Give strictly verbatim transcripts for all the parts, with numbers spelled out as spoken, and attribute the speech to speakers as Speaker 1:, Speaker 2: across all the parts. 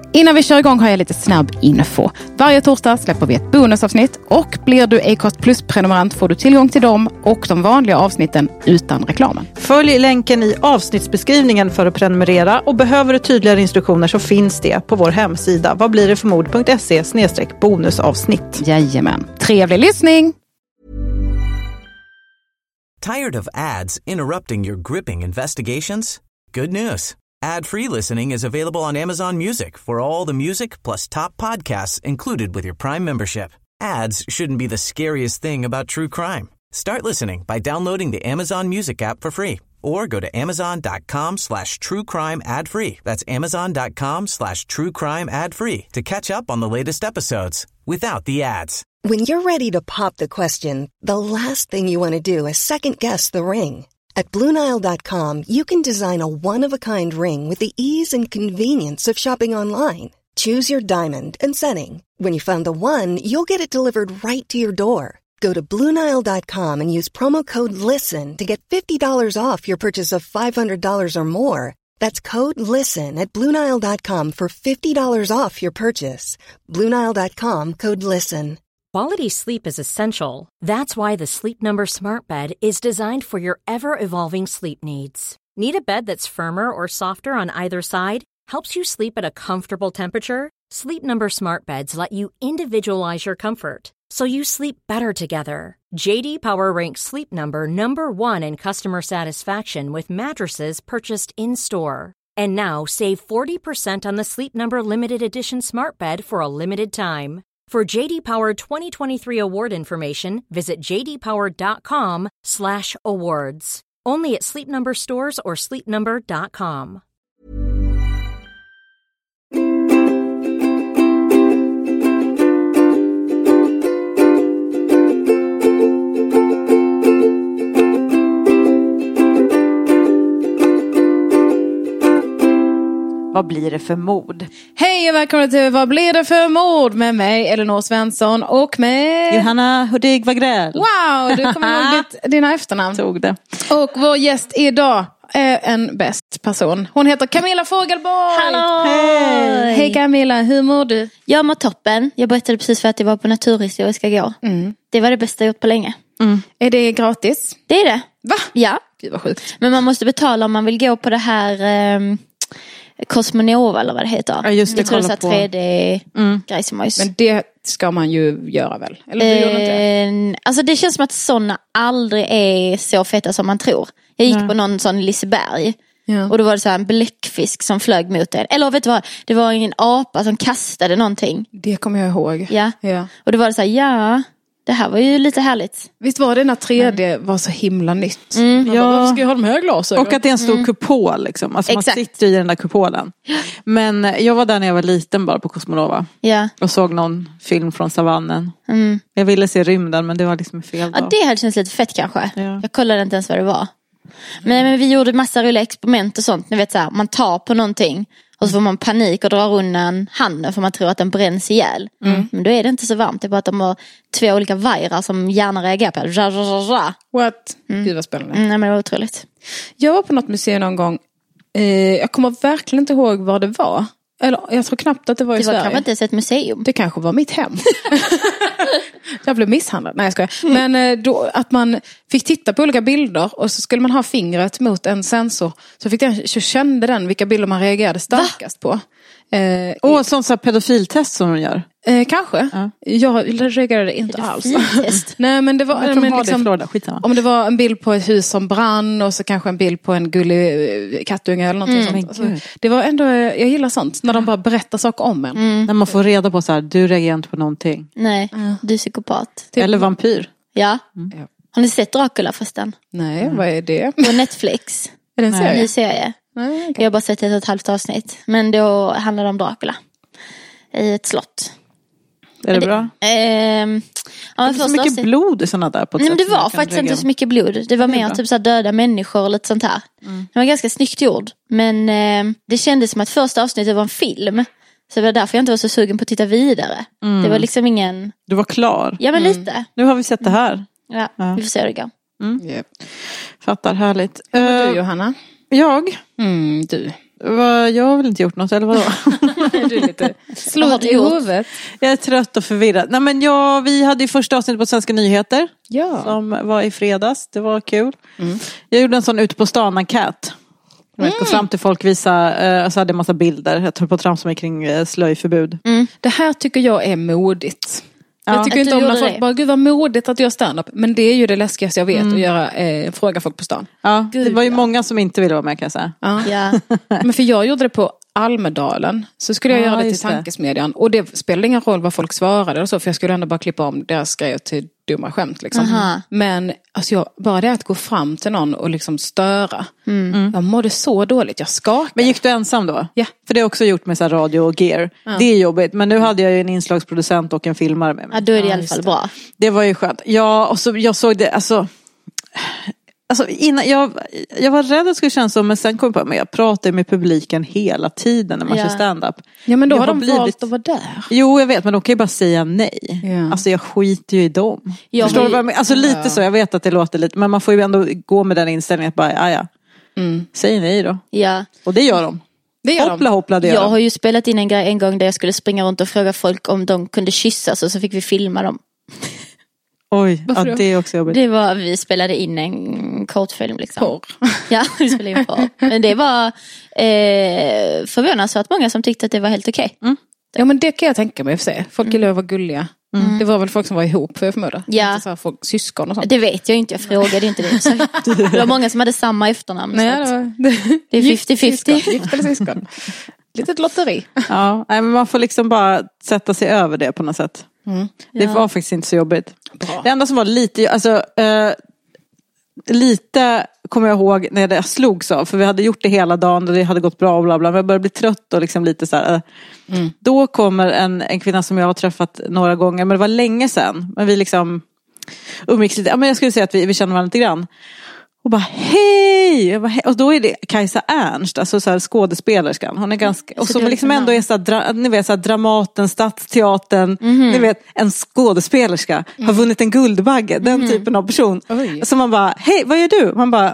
Speaker 1: Innan vi kör igång har jag lite snabb info. Varje torsdag släpper vi ett bonusavsnitt och blir du Acast Plus-prenumerant får du tillgång till dem och de vanliga avsnitten utan reklamen.
Speaker 2: Följ länken i avsnittsbeskrivningen för att prenumerera och behöver du tydligare instruktioner så finns det på vår hemsida vad blir det för mod punkt se slash bonusavsnitt.
Speaker 1: Jajamän. Trevlig lyssning!
Speaker 3: Tired of ads interrupting your gripping investigations? Good news. Ad-free listening is available on Amazon Music for all the music plus top podcasts included with your Prime membership. Ads shouldn't be the scariest thing about true crime. Start listening by downloading the Amazon Music app for free or go to amazon.com slash true crime ad free. That's amazon.com slash true crime ad free to catch up on the latest episodes without the ads.
Speaker 4: When you're ready to pop the question, the last thing you want to do is second-guess the ring. At Blue Nile dot com, you can design a one-of-a-kind ring with the ease and convenience of shopping online. Choose your diamond and setting. When you find the one, you'll get it delivered right to your door. Go to Blue Nile dot com and use promo code LISTEN to get fifty dollars off your purchase of five hundred dollars or more. That's code LISTEN at Blue Nile dot com for fifty dollars off your purchase. Blue Nile dot com, code LISTEN.
Speaker 5: Quality sleep is essential. That's why the Sleep Number Smart Bed is designed for your ever-evolving sleep needs. Need a bed that's firmer or softer on either side? Helps you sleep at a comfortable temperature? Sleep Number Smart Beds let you individualize your comfort, so you sleep better together. J D Power ranks Sleep Number number one in customer satisfaction with mattresses purchased in-store. And now, save forty percent on the Sleep Number Limited Edition Smart Bed for a limited time. For J D Power twenty twenty-three award information, visit j d power dot com slash awards. Only at Sleep Number stores or sleep number dot com.
Speaker 2: Vad blir det för mod?
Speaker 1: Hej och välkomna till Vad blir det för mord med mig, Elinor Svensson och med
Speaker 2: Johanna Hudig Wagrell.
Speaker 1: Wow, du kommer ihåg ditt, dina efternamn.
Speaker 2: Tog det.
Speaker 1: Och vår gäst idag är en bäst person. Hon heter Camilla Fogelborg.
Speaker 6: Hallå!
Speaker 1: Hej! Hej Camilla, hur mår du?
Speaker 6: Jag mår toppen. Jag berättade precis för att jag var på Naturhistoriska igår. Mm. Det var det bästa jag gjort på länge.
Speaker 1: Mm. Är det gratis?
Speaker 6: Det är det.
Speaker 1: Va?
Speaker 6: Ja.
Speaker 1: Gud vad sjukt.
Speaker 6: Men man måste betala om man vill gå på det här... Um... Cosmonova eller vad det heter.
Speaker 2: Ja, just det,
Speaker 6: jag tror det är
Speaker 2: på...
Speaker 6: tre D-grej som var.
Speaker 1: Men det ska man ju göra väl? Eller du gör inte?
Speaker 6: Eh, alltså det känns som att sådana aldrig är så feta som man tror. Jag gick Nej. på någon sån Liseberg. Ja. Och då var det så här en bläckfisk som flög mot en. Eller vet du vad? Det var en apa som kastade någonting.
Speaker 1: Det kommer jag ihåg.
Speaker 6: Ja.
Speaker 1: ja.
Speaker 6: Och då var det så här, ja... Det här var ju lite härligt.
Speaker 1: Visst var det när tre D mm. var så himla nytt?
Speaker 6: Mm.
Speaker 1: Ja. Bara, varför ska jag ha de här glasögonen?
Speaker 2: Och att det är en stor mm. kupol liksom. Alltså
Speaker 6: Exakt.
Speaker 2: man sitter i den där kupolen. Men jag var där när jag var liten bara på Cosmonova.
Speaker 6: Ja.
Speaker 2: Och såg någon film från savannen.
Speaker 6: Mm.
Speaker 2: Jag ville se rymden men det var liksom fel dag.
Speaker 6: Ja, det hade känts lite fett kanske.
Speaker 2: Ja.
Speaker 6: Jag kollade inte ens vad det var. Men, men vi gjorde massa roliga experiment och sånt. Ni vet så här, man tar på någonting. Och så får man panik och drar undan handen för man tror att den bränns ihjäl. Mm. Men då är det inte så varmt. Det är bara att de har två olika vajrar som gärna reagerar på det.
Speaker 1: What? Mm. Gud vad spännande.
Speaker 6: Mm, men det var otroligt.
Speaker 1: Jag var på något museum någon gång. Eh, jag kommer verkligen inte ihåg vad det var. Eller jag tror knappt att det var i
Speaker 6: det
Speaker 1: Sverige.
Speaker 6: Det var kanske inte ens ett museum.
Speaker 1: Det kanske var mitt hem. Jag blev misshandlad. Nej jag skojar. Mm. Men eh, då, att man fick titta på olika bilder. Och så skulle man ha fingret mot en sensor. Så, fick den, så kände den vilka bilder man reagerade starkast Va? på.
Speaker 2: Eh, Åh, sånt så här pedofiltest som de gör.
Speaker 1: Eh, kanske. Ja. Jag reagerade inte alls. Nej, men det var
Speaker 2: jag
Speaker 1: men
Speaker 2: liksom,
Speaker 1: det om det var en bild på ett hus som brann och så kanske en bild på en gullig kattunge eller någonting mm. sånt. Alltså, det var ändå, jag gillar sånt när de bara berättar saker om en.
Speaker 6: Mm.
Speaker 2: När man får reda på så här, du reagerar inte på någonting.
Speaker 6: Nej, mm. du är psykopat.
Speaker 2: Typ. Eller vampyr.
Speaker 6: Ja. Mm. Har ni sett Dracula förresten?
Speaker 1: Nej, mm. vad är det?
Speaker 6: På Netflix.
Speaker 1: Är det en serie?
Speaker 6: Ny serie.
Speaker 1: Nej, okay.
Speaker 6: Jag har bara sett ett och ett halvt avsnitt. Men då handlar det om Dracula. I ett slott.
Speaker 2: Är det, det bra?
Speaker 6: Eh, ja,
Speaker 2: det är så mycket avsnitt. Blod i sådana där på ett
Speaker 6: Nej,
Speaker 2: sätt
Speaker 6: men det var faktiskt inte så mycket blod. Det var det mer typ så här döda människor och lite sånt här. Mm. Det var ganska snyggt gjord. Men eh, det kändes som att första avsnittet var en film. Så det var därför jag inte var så sugen på att titta vidare. Mm. Det var liksom ingen...
Speaker 2: Du var klar.
Speaker 6: Ja, men
Speaker 2: mm.
Speaker 6: lite.
Speaker 2: Nu har vi sett det här.
Speaker 6: Ja, ja. Vi får se hur det går.
Speaker 2: Mm. Yep. Fattar, härligt.
Speaker 1: Vad är du, Johanna?
Speaker 2: Jag?
Speaker 1: Mm, du.
Speaker 2: Va, jag har väl inte gjort något, eller vadå?
Speaker 1: Du är lite Slået i huvudet.
Speaker 2: Jag är trött och förvirrad. Nej, men ja, vi hade ju första avsnittet på Svenska nyheter.
Speaker 1: Ja.
Speaker 2: Som var i fredags. Det var kul.
Speaker 1: Mm.
Speaker 2: Jag gjorde en sån ute på stan enkät. Jag vet,
Speaker 1: Mm.
Speaker 2: gå fram till folk, visa, eh, och så hade jag en massa bilder. Jag tog på tramsa mig kring eh, slöjförbud.
Speaker 1: Mm. Det här tycker jag är modigt.
Speaker 2: Ja.
Speaker 1: Jag tycker
Speaker 6: Att
Speaker 1: inte
Speaker 6: du
Speaker 1: om när
Speaker 6: gjorde
Speaker 1: folk
Speaker 6: det.
Speaker 1: bara, gud vad modigt att göra stand-up. Men det är ju det läskigaste jag vet, att göra, eh, fråga folk på stan.
Speaker 2: Ja,
Speaker 6: Gud,
Speaker 2: det var ju
Speaker 6: ja.
Speaker 2: många som inte ville vara med, kan jag säga.
Speaker 1: Ja.
Speaker 6: Ja.
Speaker 1: Men för jag gjorde det på Almedalen. Så skulle jag
Speaker 2: Ja,
Speaker 1: göra det till
Speaker 2: just det.
Speaker 1: Tankesmedjan. Och det spelade ingen roll vad folk svarade och så. För jag skulle ändå bara klippa om deras grejer till dumma skämt. Liksom.
Speaker 6: Aha.
Speaker 1: Men alltså jag, bara det att gå fram till någon och liksom störa. Mm. Jag mådde så dåligt. Jag skakade.
Speaker 2: Men gick du ensam då?
Speaker 1: Ja.
Speaker 2: För det har jag också gjort med så här radio och gear. Det är jobbigt. Men nu hade jag ju en inslagsproducent och en filmare med mig.
Speaker 6: Ja, då är det i
Speaker 1: Ja,
Speaker 6: alla
Speaker 1: just
Speaker 6: fall
Speaker 1: det.
Speaker 6: bra.
Speaker 2: Det var ju skönt. Ja, och så jag såg det, alltså... Alltså innan, jag, jag var rädd att det skulle kännas så, men sen kom jag på, men jag pratar med publiken hela tiden när man
Speaker 6: Ja.
Speaker 2: kör stand-up.
Speaker 1: Ja, men då
Speaker 2: Jag
Speaker 1: har
Speaker 2: har
Speaker 1: de
Speaker 2: blivit-
Speaker 1: valt att vara där.
Speaker 2: Jo, jag vet, men de kan ju bara säga nej.
Speaker 1: Ja.
Speaker 2: Alltså jag skiter ju i dem.
Speaker 6: Jag
Speaker 2: Förstår
Speaker 6: har
Speaker 2: du
Speaker 6: ju-
Speaker 2: vad jag menar? Alltså lite så, jag vet att det låter lite, men man får ju ändå gå med den inställningen att bara, ja ja.
Speaker 1: Mm.
Speaker 2: Säg nej då.
Speaker 6: Ja.
Speaker 2: Och det gör de.
Speaker 1: Det gör
Speaker 2: Hoppla
Speaker 1: de.
Speaker 2: hoppla, det gör
Speaker 6: Jag
Speaker 2: de.
Speaker 6: har ju spelat in en grej en gång där jag skulle springa runt och fråga folk om de kunde kyssas och så fick vi filma dem.
Speaker 2: Oj,
Speaker 1: Varför
Speaker 2: ja,
Speaker 1: då?
Speaker 2: det är också jobbigt.
Speaker 6: Det var, vi spelade in en kortfilm liksom.
Speaker 1: Porr.
Speaker 6: Ja, vi spelade in porr. Men det var eh, förvånansvärt många som tyckte att det var helt okej.
Speaker 1: Ja, men det kan jag tänka mig för sig. Folk gillar att vara gulliga. Det var väl folk som var ihop, för jag förmodar.
Speaker 6: Ja.
Speaker 1: Inte så här folk, syskon och sånt.
Speaker 6: Det vet jag inte, jag frågade inte det. Så det var många som hade samma efternamn.
Speaker 1: Nej,
Speaker 6: så
Speaker 1: det,
Speaker 6: att
Speaker 1: var,
Speaker 6: det är
Speaker 1: Gift
Speaker 6: fifty fifty.
Speaker 1: syskon, Gift eller syskon. Litet lotteri.
Speaker 2: Ja, nej, men man får liksom bara sätta sig över det på något sätt. Det
Speaker 6: Ja.
Speaker 2: var faktiskt inte så jobbigt.
Speaker 1: Bra.
Speaker 2: Det enda som var lite, alltså eh, lite kommer jag ihåg när det slogs av, för vi hade gjort det hela dagen och det hade gått bra och bla bla, men jag började bli trött och liksom lite så här. Eh.
Speaker 1: Mm.
Speaker 2: Då kommer en, en kvinna som jag har träffat några gånger, men det var länge sedan, men vi liksom umgicks lite, ja, men jag skulle säga att vi, vi känner varandra lite grann. Och bara hej! Jag bara, hej! Och då är det Kajsa Ernst, alltså så här skådespelerskan. Hon är ganska, och
Speaker 6: Så
Speaker 2: som
Speaker 6: det är
Speaker 2: liksom
Speaker 6: för
Speaker 2: ändå är så här, dra, ni vet så här, Dramaten, Stadsteatern, ni vet en skådespelerska har vunnit en Guldbagge, den typen av person.
Speaker 1: Oj.
Speaker 2: Så man bara, hej, vad gör du? Man bara,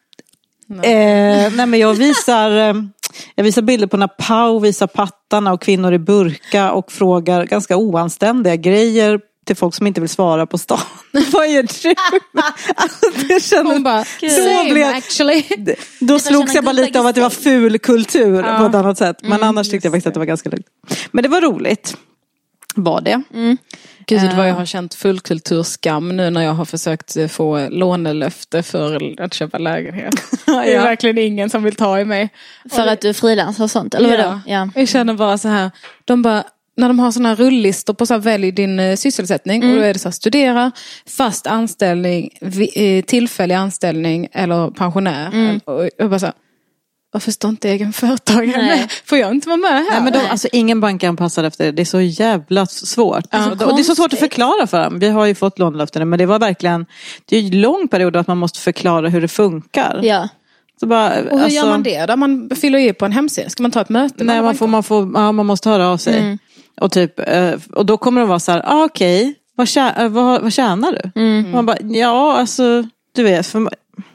Speaker 2: eh, nej men jag visar, eh, jag visar bilder på när Pau visar pattarna och kvinnor i burka och frågar ganska oanständiga grejer till folk som inte vill svara på stan. Vad gör du? Alltså, det kändes,
Speaker 1: Hon bara,
Speaker 2: då,
Speaker 1: same
Speaker 2: blev,
Speaker 1: actually.
Speaker 2: då
Speaker 6: var
Speaker 2: slogs
Speaker 6: såna
Speaker 2: jag bara lite av att det var ful kultur på ett annat sätt. Men
Speaker 1: Mm,
Speaker 2: annars tyckte jag faktiskt att det var ganska lugnt. Men det var roligt. Var det?
Speaker 1: Gud vad jag har känt fullkulturskam nu när jag har försökt få lånelöfte för att köpa lägenhet. Det är
Speaker 2: Ja.
Speaker 1: verkligen ingen som vill ta i mig.
Speaker 6: För att du är frilans och sånt, eller vadå? Ja.
Speaker 1: Jag känner bara så här, de bara, när de har såna här rullistor på så här, välj din eh, sysselsättning och då är det så här, studera, fast anställning, vi, eh, tillfällig anställning eller pensionär. Och jag bara så här, varför står inte egen företagare
Speaker 6: Nej.
Speaker 1: med? Får jag inte vara med här?
Speaker 2: Nej, men de, alltså, ingen bank är anpassad efter det. Det är så jävla svårt.
Speaker 1: Ja.
Speaker 2: Och det är så svårt att förklara för dem. Vi har ju fått lånelöften, men det var verkligen, det är ju en lång period att man måste förklara hur det funkar.
Speaker 6: Ja.
Speaker 2: Så bara,
Speaker 1: Och hur
Speaker 2: alltså,
Speaker 1: gör man det? Där man fyller i på en hemsida. Ska man ta ett möte?
Speaker 2: Nej,
Speaker 1: med
Speaker 2: man får,
Speaker 1: banker?
Speaker 2: man får, ja, man måste höra av sig.
Speaker 6: Mm.
Speaker 2: Och typ, eh, och då kommer de vara så här, ah, okej, vad, tjä, eh, vad, vad tjänar du?
Speaker 6: Mm.
Speaker 2: Och man bara, ja, alltså, du vet, för,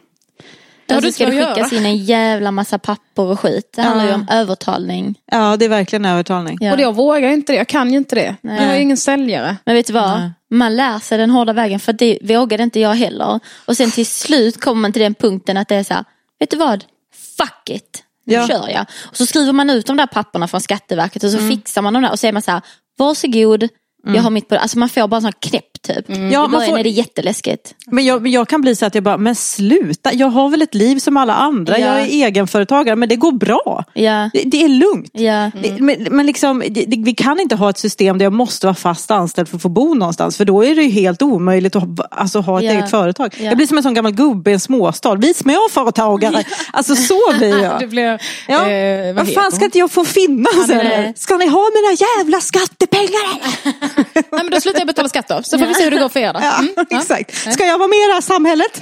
Speaker 1: har
Speaker 6: Alltså
Speaker 1: du
Speaker 6: ska
Speaker 1: så
Speaker 6: det
Speaker 1: att
Speaker 6: skickas
Speaker 1: göra.
Speaker 6: in en jävla massa papper och skit. Det handlar ju om övertalning.
Speaker 2: ja, det är verkligen övertalning.
Speaker 6: Ja.
Speaker 1: Och jag vågar inte det, jag kan ju inte det.
Speaker 6: Nej.
Speaker 1: Jag har ju ingen säljare.
Speaker 6: Men vet du vad?
Speaker 2: Nej.
Speaker 6: Man lär sig den hårda vägen, för det vågade inte jag heller. Och sen till slut kommer man till den punkten att det är så här, vet du vad? Fuck it. Nu
Speaker 2: Ja.
Speaker 6: kör jag. Och så skriver man ut de där papperna från Skatteverket och så
Speaker 2: Mm.
Speaker 6: fixar man dem där och så är man så här, varsågod. Jag har mitt på det. Alltså man får bara en sån knäpp typ.
Speaker 2: Ja,
Speaker 6: I
Speaker 2: man
Speaker 6: början
Speaker 2: får-
Speaker 6: är det jätteläskigt.
Speaker 2: Men jag, men jag kan bli så att jag bara, men sluta, jag har väl ett liv som alla andra,
Speaker 6: Ja.
Speaker 2: jag är egenföretagare, men det går bra.
Speaker 6: Ja.
Speaker 2: Det, det är lugnt.
Speaker 6: Ja.
Speaker 2: Det, men, men liksom, det, det, vi kan inte ha ett system där jag måste vara fast anställd för att få bo någonstans, för då är det ju helt omöjligt att ha, alltså, ha ett
Speaker 6: Ja.
Speaker 2: eget företag.
Speaker 6: Ja.
Speaker 2: Jag blir som en sån gammal gubbe i en småstad, vi är småföretagare. Alltså så blir jag.
Speaker 1: Det blir,
Speaker 2: Ja.
Speaker 1: eh, vad
Speaker 2: vad
Speaker 1: heter
Speaker 2: fan ska
Speaker 1: hon?
Speaker 2: inte jag få finnas?
Speaker 6: nej.
Speaker 2: Eller? Ska ni ha mina jävla skattepengar?
Speaker 1: Nej, men då slutar jag betala skatt då. Så får vi se hur det går för er då.
Speaker 2: Ja,
Speaker 1: Mm, ja.
Speaker 2: exakt. Ska jag vara med i det här samhället?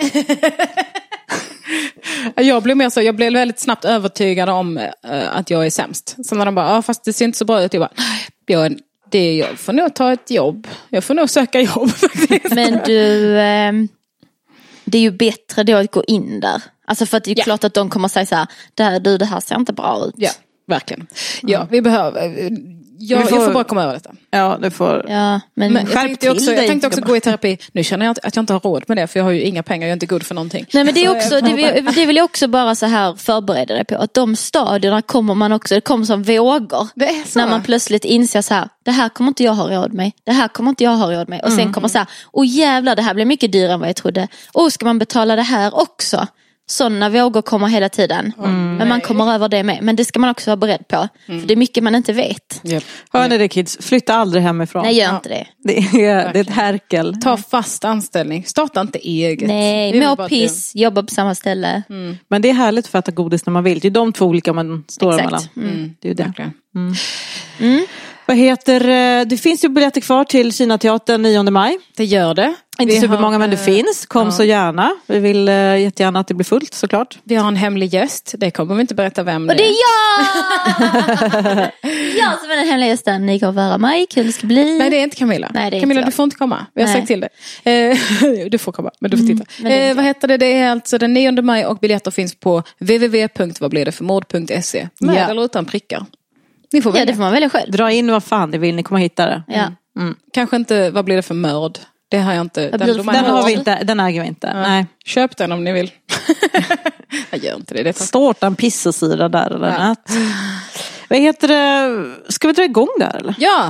Speaker 1: Jag blev mer så, jag blev väldigt snabbt övertygad om eh, att jag är sämst. Så när de bara, ja fast det ser inte så bra ut. Jag bara, jag, det är, jag får nog ta ett jobb. Jag får nog söka jobb faktiskt.
Speaker 6: Men du, ehm, det är ju bättre då att gå in där. Alltså för att det är ju
Speaker 1: Ja.
Speaker 6: klart att de kommer säga så här, det här, du, det här ser inte bra ut.
Speaker 1: Ja, verkligen. Ja, vi behöver... jag,
Speaker 2: får...
Speaker 1: jag får bara komma över detta.
Speaker 2: Ja, du får...
Speaker 6: Ja, men,
Speaker 1: Men jag tänkte också, jag tänkte också
Speaker 2: bara.
Speaker 1: gå i terapi. Nu känner jag att jag inte har råd med det. För jag har ju inga pengar, jag är inte god för någonting.
Speaker 6: Nej, men det är
Speaker 1: Så
Speaker 6: också,
Speaker 1: jag-
Speaker 6: det vill, det vill jag också bara så här förbereda dig på. Att de stadierna kommer man också, det kommer som vågor.
Speaker 1: Det är så.
Speaker 6: När man plötsligt inser så här, det här kommer inte jag ha råd med. Det här kommer inte jag ha råd med. Och sen kommer så här, åh jävlar, det här blir mycket dyrare än vad jag trodde. Och ska man betala det här också? Sådana vågor kommer hela tiden. Men man kommer över det med. Men det ska man också vara beredd på. För det är mycket man inte vet.
Speaker 1: Yep.
Speaker 2: Hör ni det kids? Flytta aldrig hemifrån.
Speaker 6: Nej, gör inte det.
Speaker 2: Det är, det är ett härkel.
Speaker 1: Ta fast anställning. Starta inte eget.
Speaker 6: Nej,
Speaker 1: Det är
Speaker 6: må
Speaker 1: bara
Speaker 6: piss, jobba på samma ställe.
Speaker 2: Men det är härligt att få äta godis när man vill. Det är de två olika man står
Speaker 6: Exakt.
Speaker 2: emellan.
Speaker 1: Mm.
Speaker 2: Det är ju det.
Speaker 1: Verkligen.
Speaker 2: Vad heter, eh, det finns ju biljetter kvar till Kinateatern nionde maj.
Speaker 1: Det gör det.
Speaker 2: Inte
Speaker 1: Vi
Speaker 2: supermånga
Speaker 1: har,
Speaker 2: men det
Speaker 1: eh,
Speaker 2: finns. Kom
Speaker 1: ja.
Speaker 2: så gärna. Vi vill uh, jättegärna att det blir fullt såklart.
Speaker 1: Vi har en hemlig gäst. Det kommer vi inte berätta vem
Speaker 6: Och det
Speaker 1: det
Speaker 6: är jag! Jag som är den hemliga gästen. Ni kommer vara mig, kul det ska bli.
Speaker 1: Nej, det är inte Camilla.
Speaker 6: Nej, det är
Speaker 1: Camilla,
Speaker 6: inte jag.
Speaker 1: du får inte komma. Vi har
Speaker 6: Nej.
Speaker 1: sagt till dig. Eh, du får komma, men du får titta.
Speaker 6: men det är
Speaker 1: eh,
Speaker 6: inte
Speaker 1: vad heter det? Det är alltså den nionde maj och biljetter finns på w w w punkt vad blir det för mord punkt se. Med
Speaker 2: Ja.
Speaker 1: eller utan prickar. Ni får
Speaker 6: Ja,
Speaker 1: välja.
Speaker 6: det får man välja själv.
Speaker 2: Dra in vad fan det vill, ni kommer hitta det.
Speaker 6: Ja.
Speaker 1: Kanske inte, vad blir det för mörd? Det har jag inte.
Speaker 6: Vad blir det för
Speaker 1: domänen
Speaker 2: Den, har vi
Speaker 6: Mörd.
Speaker 2: inte, den äger vi inte. Nej.
Speaker 1: Köp den om ni vill. jag gör inte det. Det är taskigt.
Speaker 2: Står en pissosyra där eller
Speaker 1: Ja.
Speaker 2: något. Vad heter det? Ska vi dra igång där eller?
Speaker 1: Ja,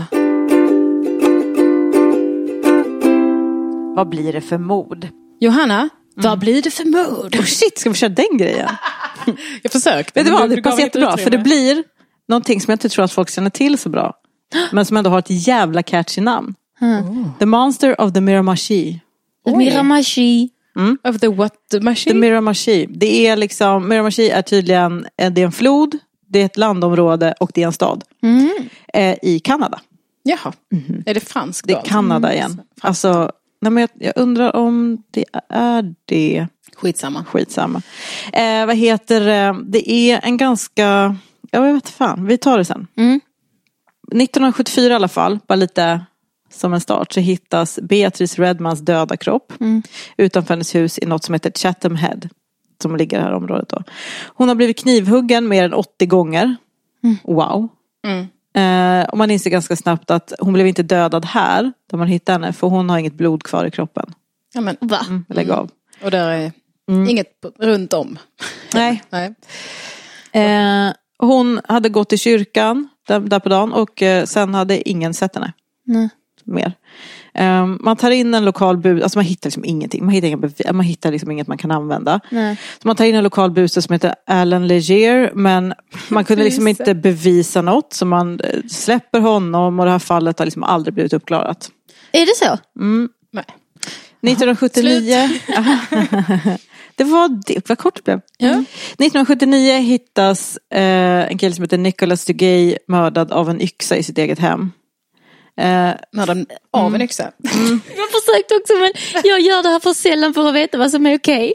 Speaker 2: Vad blir det för mod?
Speaker 1: Johanna. Vad blir det för mord?
Speaker 2: Oh shit, ska vi köra den grejen?
Speaker 1: Jag försökte.
Speaker 2: Vet du
Speaker 1: men
Speaker 2: vad,
Speaker 1: du
Speaker 2: det
Speaker 1: gav
Speaker 2: passar
Speaker 1: inget
Speaker 2: jättebra. För det
Speaker 1: utrymme.
Speaker 2: blir någonting som jag inte tror att folk känner till så bra. Men som ändå har ett jävla catchy namn. The Monster of the Miramachi.
Speaker 6: Miramachi.
Speaker 1: Of the what
Speaker 2: The
Speaker 1: machine?
Speaker 2: Miramachi. Det är liksom, Miramachi är tydligen, eh, det är en flod, det är ett landområde och det är en stad.
Speaker 6: Mm.
Speaker 2: Eh, I Kanada.
Speaker 1: Jaha. Är det franskt
Speaker 2: Det
Speaker 1: då?
Speaker 2: är Kanada igen. Alltså, nej men jag, jag undrar om det är det.
Speaker 1: Skitsamma.
Speaker 2: Skitsamma. Eh, vad heter det? Det är en ganska, jag vet fan, vi tar det sen.
Speaker 6: Mm.
Speaker 2: nittonhundrasjuttiofyra i alla fall, bara lite som en start, så hittas Beatrice Redmans döda kropp
Speaker 6: Mm.
Speaker 2: utanför hennes hus i något som heter Chatham Head, som ligger i det här området då. Hon har blivit knivhuggen mer än åttio gånger. Wow.
Speaker 1: Mm.
Speaker 2: Eh, och man inser ganska snabbt att hon blev inte dödad här där man hittar henne, för hon har inget blod kvar i kroppen.
Speaker 1: Ja, men,
Speaker 6: Va?
Speaker 2: Mm, lägg av.
Speaker 1: och där är inget på- runt om.
Speaker 2: Nej.
Speaker 1: Nej.
Speaker 2: Eh, hon hade gått i kyrkan där, där på dagen och eh, sen hade ingen sett henne
Speaker 6: Nej.
Speaker 2: mer. Eh, man tar in en lokal bus, alltså man hittar liksom ingenting. Man hittar, inga, man hittar liksom inget man kan använda.
Speaker 6: Nej.
Speaker 2: Så man tar in en lokal buse som heter Alan Leger, men man kunde liksom
Speaker 1: Buse.
Speaker 2: inte bevisa något, så man eh, släpper honom och det här fallet har liksom aldrig blivit uppklarat.
Speaker 6: Är det så?
Speaker 1: Nej.
Speaker 2: nittonhundrasjuttionio det var det, vad kort det blev.
Speaker 1: Ja.
Speaker 2: nittonhundrasjuttionio hittas eh, en kille som heter Nicholas Duguay mördad av en yxa i sitt eget hem. Eh,
Speaker 1: Mördaren av en yxa.
Speaker 6: Jag försökte också, men jag gör det här för sällan för att veta vad som är okej.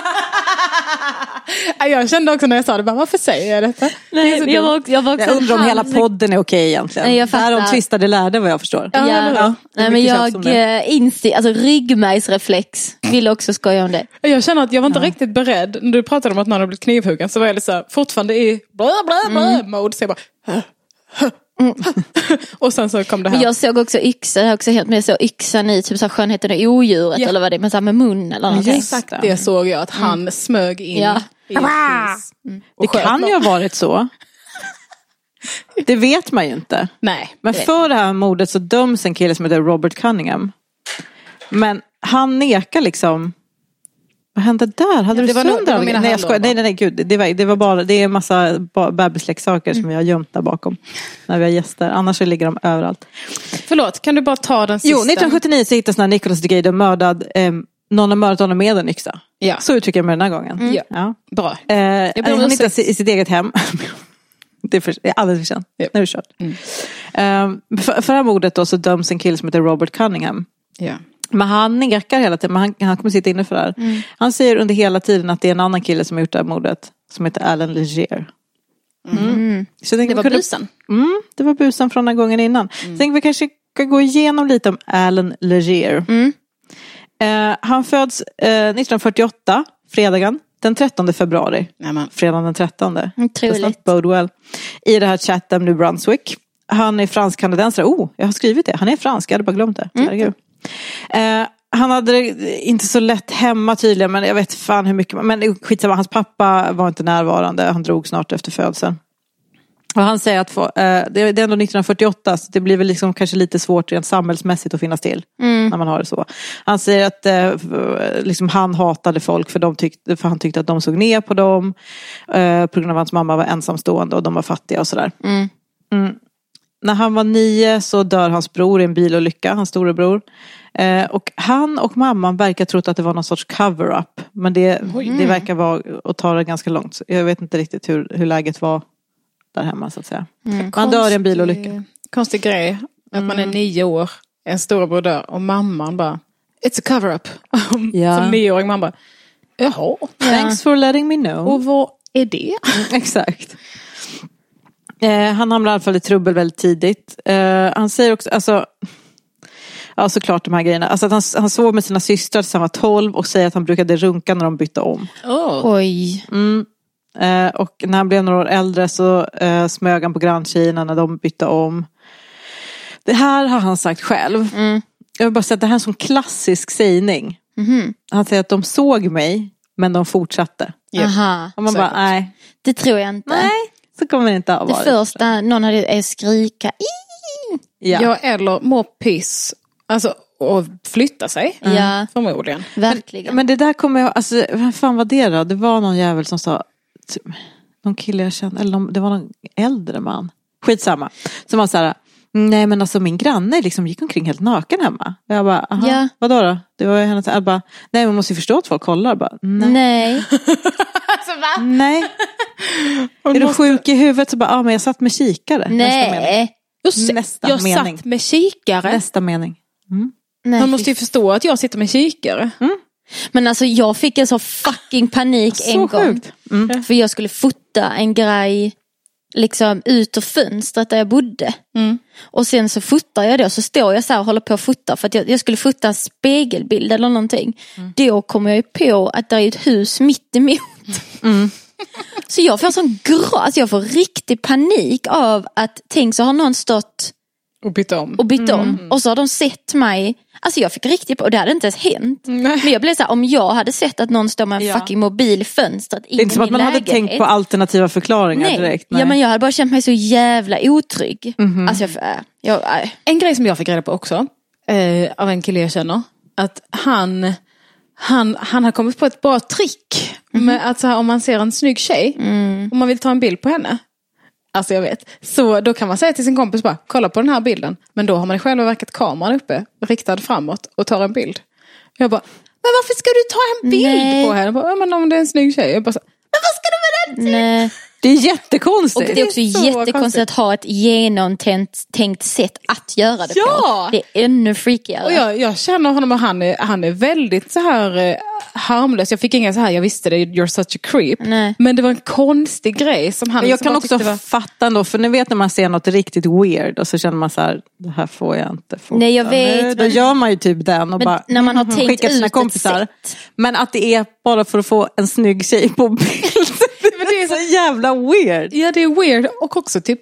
Speaker 1: Ja, jag kände också när jag sa det, bara, varför säger jag detta?
Speaker 6: Nej, jag var också, jag var också
Speaker 2: jag undrar om
Speaker 6: han-
Speaker 2: hela podden är okej egentligen.
Speaker 6: Nej, jag fattar.
Speaker 2: Där de tvistade lärde vad jag förstår.
Speaker 1: Ja,
Speaker 6: Ja,
Speaker 1: eller hur?
Speaker 2: det är
Speaker 6: nej, men
Speaker 2: mycket tjafs om
Speaker 6: jag
Speaker 2: det.
Speaker 6: eh, insti, alltså ryggmärgsreflex vill också skoja om det.
Speaker 1: Jag känner att jag var inte riktigt beredd. När du pratade om att någon har blivit knivhuggen så var jag lite så här, fortfarande i blä blä blä mode. Så jag bara... och sen så kom det här.
Speaker 6: Men jag såg också yxa, det har också helt med så yxan i typ så här Skönheten och odjuret
Speaker 1: Ja.
Speaker 6: eller vad det är, men så här med mun eller något.
Speaker 2: Just
Speaker 1: Exakt
Speaker 2: det.
Speaker 1: det såg jag, att han smög in.
Speaker 6: Ja.
Speaker 1: I hus.
Speaker 2: Det
Speaker 1: Och sköt
Speaker 2: kan
Speaker 1: någon.
Speaker 2: ju ha varit så. Det vet man ju inte.
Speaker 1: Nej.
Speaker 2: Men
Speaker 1: det-
Speaker 2: för det här mordet så döms en kille som heter Robert Cunningham. Men han nekar liksom. Vad hände där? Hade
Speaker 1: Ja,
Speaker 2: du
Speaker 1: det var nog-
Speaker 2: sönder?
Speaker 1: det var mina
Speaker 2: Nej, jag
Speaker 1: hallon
Speaker 2: skojar.
Speaker 1: bara.
Speaker 2: nej, nej, nej, gud. Det var, det var bara, det är en massa ba- bebisleksaker som vi har gömt där bakom. När vi har gäster. Annars så ligger de överallt.
Speaker 1: Förlåt, kan du bara ta den sista?
Speaker 2: Jo, nittonhundrasjuttionio så hittas när Nicholas Duguay mördad. Eh, någon har mördat honom med en yxa.
Speaker 1: Ja.
Speaker 2: Så uttrycker jag mig den här gången.
Speaker 1: Ja.
Speaker 2: Ja.
Speaker 1: Bra.
Speaker 2: Eh,
Speaker 1: ber om
Speaker 2: han
Speaker 1: ursäkt.
Speaker 2: hittas i, i sitt eget hem. det, är för, det är alldeles för sent.
Speaker 1: Ja.
Speaker 2: Nu är det kört. Mm. Eh, för, för det här mordet då så döms en kille som heter Robert Cunningham.
Speaker 1: Ja.
Speaker 2: Men han nekar hela tiden. Men han, han kommer sitta inne för det här. Mm. Han säger under hela tiden att det är en annan kille som har gjort det här mordet. Som heter Alan Leger. Mm. Så jag tänkte
Speaker 1: Det var
Speaker 2: vi kunde-
Speaker 1: busen.
Speaker 2: Mm, det var busen från den gången innan. Mm. Så tänkte vi kanske ska gå igenom lite om Alan Leger.
Speaker 6: Mm.
Speaker 2: Eh, han föds eh, nittonhundrafyrtioåtta, fredagen, den trettonde februari.
Speaker 1: Nej, men.
Speaker 2: Fredagen den trettonde.
Speaker 6: Otroligt.
Speaker 2: Does not bode well. I det här Chatham, New Brunswick. han är fransk-kanadensare. Oh, jag har skrivit det. Han är fransk, jag hade bara glömt det. Mm. Herregud. Eh, han hade det inte så lätt hemma tydligen, men jag vet fan hur mycket. Men skitsamma, hans pappa var inte närvarande. Han drog snart efter födseln. Och han säger att få, eh, det är ändå nittonhundrafyrtioåtta, så det blir väl liksom kanske lite svårt rent samhällsmässigt att finnas till mm. när man har det så. Han säger att eh, liksom han hatade folk för, de tyckte, för han tyckte att de såg ner på dem eh, på grund av att hans mamma var ensamstående och de var fattiga och sådär. Mm. Mm. När han var nio så dör hans bror i en bilolycka, hans storebror. Eh, och han och mamman verkar trott att det var någon sorts cover-up. Men det, mm. det verkar vara att ta det ganska långt. Jag vet inte riktigt hur, hur läget var där hemma så att säga. Mm. Man dör i en bilolycka.
Speaker 1: Konstig grej. Att mm. man är nio år, en storebror dör och mamman bara, it's a cover-up. Ja. Som nioåring man bara, jaha.
Speaker 2: Thanks for letting me know.
Speaker 1: Och vad är det?
Speaker 2: Exakt. Eh, han hamnar i alla fall i trubbel väldigt tidigt. Eh, han säger också, alltså, ja såklart de här grejerna. Alltså att han, han sov med sina systrar tills han var tolv och säger att han brukade runka när de bytte om.
Speaker 6: Oh. Oj.
Speaker 2: Mm. Eh, och när han blev några år äldre så eh, smög han på granntjejerna när de bytte om. Det här har han sagt själv. Mm. Jag vill bara säga att det här är en sån klassisk sägning. Mm. Han säger att de såg mig, men de fortsatte.
Speaker 6: Yep. Aha,
Speaker 2: och man bara, nej.
Speaker 6: Det tror jag inte.
Speaker 2: Nej, så kommer det inte att vara.
Speaker 6: Det första någon hade är skrika.
Speaker 1: Ja. ja, eller må piss. Alltså, och flytta sig.
Speaker 6: Mm. Ja.
Speaker 1: Förmodligen.
Speaker 6: Verkligen.
Speaker 2: Men, men det där kommer jag, alltså, vad fan var det då? Det var någon jävel som sa, någon kille jag kände, eller någon, det var någon äldre man. Skitsamma. Som var så här, nej men alltså min granne liksom gick omkring helt naken hemma. Jag bara, aha, ja. Vadå då? Det var hennes, jag bara, nej man måste ju förstå att folk kollar. Bara, nej.
Speaker 6: Nej.
Speaker 1: Alltså va?
Speaker 2: Nej. Är du måste... sjuk i huvudet så bara, ja ah, men jag satt med kikare.
Speaker 6: Nej.
Speaker 2: Nästa mening.
Speaker 1: Just, Nästa jag mening. satt med kikare.
Speaker 2: Nästa mening. Mm.
Speaker 1: Nej, man måste ju förstå att jag sitter med kikare.
Speaker 6: Mm. Men alltså jag fick en så fucking panik så en gång. Mm. För jag skulle fota en grej liksom ut ur fönstret där jag bodde. Mm. Och sen så fotar jag det och så står jag så här och håller på att fota för att jag, jag skulle fota en spegelbild eller någonting. Mm. Då kommer jag ju på att det är ett hus mitt emot. Mm. Så jag får sån grå, alltså jag får riktig panik av att tänk så har någon stått
Speaker 1: och bytt om.
Speaker 6: Och bytt om. Mm. Och så har de sett mig. Alltså jag fick riktigt på, och det hade inte ens hänt. Nej. Men jag blev så här, om jag hade sett att någon står med en ja. fucking mobil i fönstret.
Speaker 2: Det är inte som att man lägenhet. hade tänkt på alternativa förklaringar Nej. direkt.
Speaker 6: Nej. Ja men jag hade bara känt mig så jävla otrygg. Mm-hmm. Alltså jag, jag, jag,
Speaker 1: en grej som jag fick reda på också. Eh, av en kille jag känner. Att han, han, han har kommit på ett bra trick. Mm-hmm. Med att så här, om man ser en snygg tjej. Mm. Och man vill ta en bild på henne. Alltså jag vet. Så då kan man säga till sin kompis bara, kolla på den här bilden. Men då har man i själva verket kameran uppe, riktad framåt och tar en bild. Jag bara, men varför ska du ta en bild Nej. på henne? Jag bara, ja, men om det är en snygg tjej. Jag bara, men vad ska du med den till?
Speaker 6: Nej.
Speaker 2: Det är jättekonstigt.
Speaker 6: Och det är också det är jättekonstigt konstigt. att ha ett genomtänkt tänkt sätt att göra det
Speaker 1: ja.
Speaker 6: på. Det är ännu freakigare.
Speaker 1: Och jag, jag känner honom och han är, han är väldigt så här eh, harmlös. Jag fick inga så här, jag visste det, you're such a creep. Nej. Men det var en konstig grej som han...
Speaker 2: Men jag
Speaker 1: som
Speaker 2: kan också var... fatta ändå, för ni vet när man ser något riktigt weird och så känner man så här, det här får jag inte fota.
Speaker 6: Nej, jag vet.
Speaker 2: Nej, då men... gör man ju typ den och bara
Speaker 6: när man har tänkt
Speaker 2: skickar sina kompisar. Men att det är bara för att få en snygg tjej på bild. Men det är så jävla weird.
Speaker 1: Ja, det är weird och också typ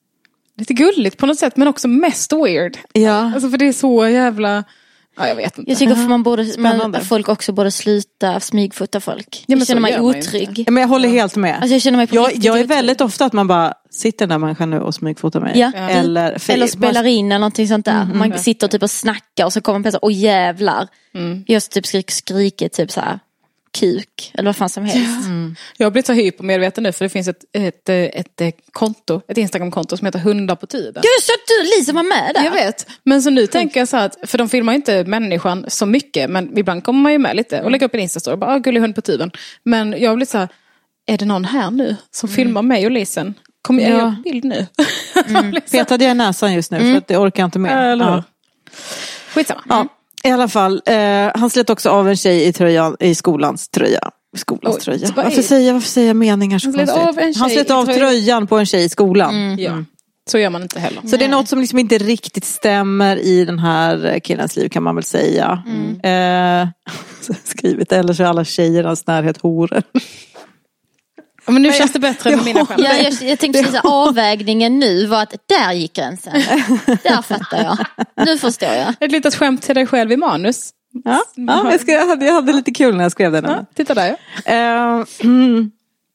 Speaker 1: lite gulligt på något sätt, men också mest weird. Ja. Alltså för det är så jävla... Ja, jag vet inte.
Speaker 6: Jag tycker att man borde, man, folk också borde sluta smygfota folk. Ja, jag känner mig otrygg.
Speaker 2: Ja, men jag håller helt med.
Speaker 6: Alltså jag känner mig på
Speaker 2: jag, jag är väldigt ofta att man bara sitter där människan nu och smygfotar mig. Ja. Eller,
Speaker 6: för, eller spelar in eller någonting sånt där. Mm, man mm. sitter typ och snackar och så kommer man på så, åh jävlar. Mm. Just typ skrik, skriker typ så här. Kuk, eller vad fan som helst.
Speaker 1: Mm. Jag har blivit så hypermedveten nu för det finns ett, ett, ett, ett konto, ett Instagram-konto som heter Hundar på tiden.
Speaker 6: Jag så att du Lisa var med där.
Speaker 1: Jag vet, men så nu mm. tänker jag så här att, för de filmar inte människan så mycket, men ibland kommer man ju med lite och lägger upp en Insta-story, bara, ah, gullig hund på tiden. Men jag har blivit så här, är det någon här nu som mm. filmar mig och Lisen? Kommer jag ja. göra bild nu?
Speaker 2: Mm. Petade jag i näsan just nu mm. för att det orkar jag inte med.
Speaker 1: Eller ja. Skitsamma.
Speaker 2: Ja. Mm. I alla fall, eh, han slet också av en tjej i tröjan, i skolans tröja. Skolans oh, tröja. Varför säger, varför säger jag meningar så
Speaker 1: han
Speaker 2: konstigt?
Speaker 1: Av en
Speaker 2: han slet av tröjan på en tjej i skolan.
Speaker 1: Mm. Ja. Mm. Så gör man inte heller.
Speaker 2: Så Nej. det är något som liksom inte riktigt stämmer i den här killens liv kan man väl säga. Mm. Eh, skrivit, eller så är alla tjejernas närhet horor.
Speaker 1: Men nu känns det bättre med mina skämt.
Speaker 6: Ja, jag, jag tänkte precis att avvägningen nu var att där gick gränsen. Där fattar jag. Nu förstår jag.
Speaker 1: Ett litet skämt till dig själv i manus.
Speaker 2: Ja, ja jag, ska, jag, hade, jag hade lite kul när jag skrev den.
Speaker 1: Ja, titta där.
Speaker 2: Ja. Uh, mm.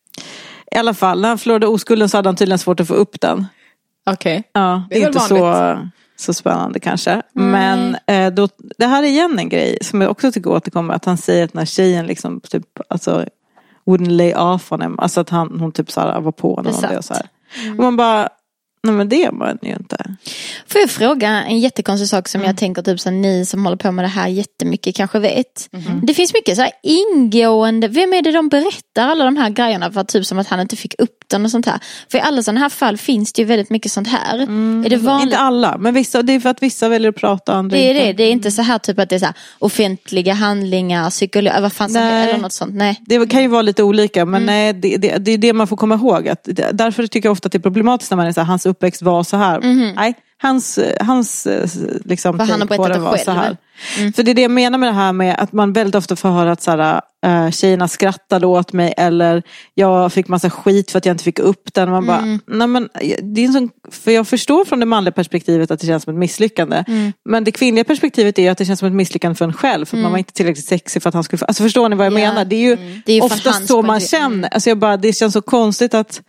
Speaker 2: I alla fall, när han förlorade oskulden så hade han tydligen svårt att få upp den.
Speaker 1: Okej. Okay.
Speaker 2: Ja, det är, det är inte så, så spännande kanske. Mm. Men eh, då, det här är igen en grej som jag också tycker återkommer. Att han säger att när tjejen liksom typ, alltså, wouldn't lay off on him. Alltså att han, hon typ så här, var på honom. Och, så här. Mm. Och man bara, nej men det var det ju inte.
Speaker 6: Får jag fråga en jättekonstig sak som mm. jag tänker typ så ni som håller på med det här jättemycket kanske vet. Mm. Det finns mycket så här ingående, vem är det de berättar alla de här grejerna för typ som att han inte fick upp den och sånt här. För i alla sådana här fall finns det ju väldigt mycket sånt här. Mm. Är det vanligt?
Speaker 2: Inte alla, men vissa, det är för att vissa väljer att prata andra
Speaker 6: det är
Speaker 2: inte.
Speaker 6: Det, det är inte så här typ att det är så här offentliga handlingar, psykolog, vad fan som eller något sånt. Nej.
Speaker 2: Det kan ju vara lite olika, men
Speaker 6: mm.
Speaker 2: nej, det, det, det är det man får komma ihåg. Att, därför tycker jag ofta att det är problematiskt när man är så här, hans uppväxt var så här. Mm. Nej, hans, hans liksom,
Speaker 6: han
Speaker 2: på det var
Speaker 6: själv.
Speaker 2: Så här.
Speaker 6: Mm.
Speaker 2: För det är det jag menar med det här med att man väldigt ofta får höra att så här, äh, tjejerna skrattade åt mig eller jag fick massa skit för att jag inte fick upp den. Man bara, mm. nej men, det är en sån, för jag förstår från det manliga perspektivet att det känns som ett misslyckande. Mm. Men det kvinnliga perspektivet är ju att det känns som ett misslyckande för en själv. För mm. man var inte tillräckligt sexig för att han skulle få, alltså förstår ni vad jag
Speaker 6: yeah.
Speaker 2: menar? Det är ju,
Speaker 6: mm. det är ju
Speaker 2: ofta så man känner. Mm. Alltså jag bara, det känns så konstigt att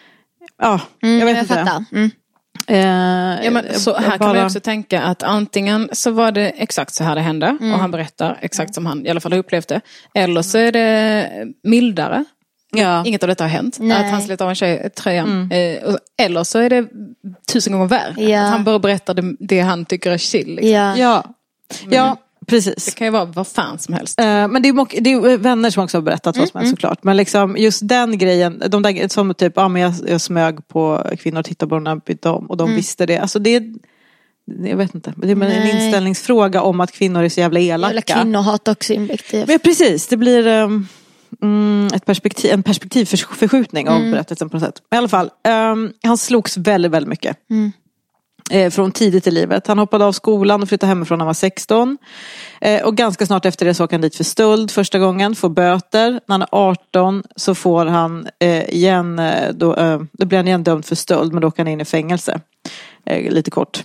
Speaker 2: ja,
Speaker 6: mm,
Speaker 2: jag vet
Speaker 6: jag
Speaker 2: inte.
Speaker 6: Fattar. Mm.
Speaker 1: Uh, ja, men så här bara... kan man också tänka att antingen så var det exakt så här det hände mm. och han berättar exakt som han i alla fall har upplevt det, eller så är det mildare. Ja. Inget av detta har hänt. Nej. Att han slet av en tjej tröjan. Mm. Uh, eller så är det tusen gånger värre. Ja. Att han bara berättar det, det han tycker är chill. Liksom.
Speaker 2: Ja. Ja. Mm. Ja. Precis.
Speaker 1: Det kan ju vara vad fan som helst.
Speaker 2: Uh, men det är, mo- det är vänner som också har berättat mm, vad som helst mm. såklart. Men liksom just den grejen, de där som typ, ja men jag, jag smög på kvinnor och tittade på dem och bytte om och de mm. visste det. Alltså det är, jag vet inte, det är en inställningsfråga om att kvinnor är så jävla elaka.
Speaker 6: Jävla kvinnor hat också inbyggt.
Speaker 2: Men precis, det blir um, mm, ett perspektiv, en perspektivförskjutning av mm. berättelsen på något sätt. I alla fall, um, han slogs väldigt, väldigt mycket. Mm. Eh, från tidigt i livet. Han hoppade av skolan och flyttade hemifrån när han var sexton. Eh, och ganska snart efter det så åker han dit för stöld första gången. Får böter. När han är arton så får han eh, igen, då, eh, då blir han igen dömd för stöld. Men då åker han in i fängelse. Eh, lite kort.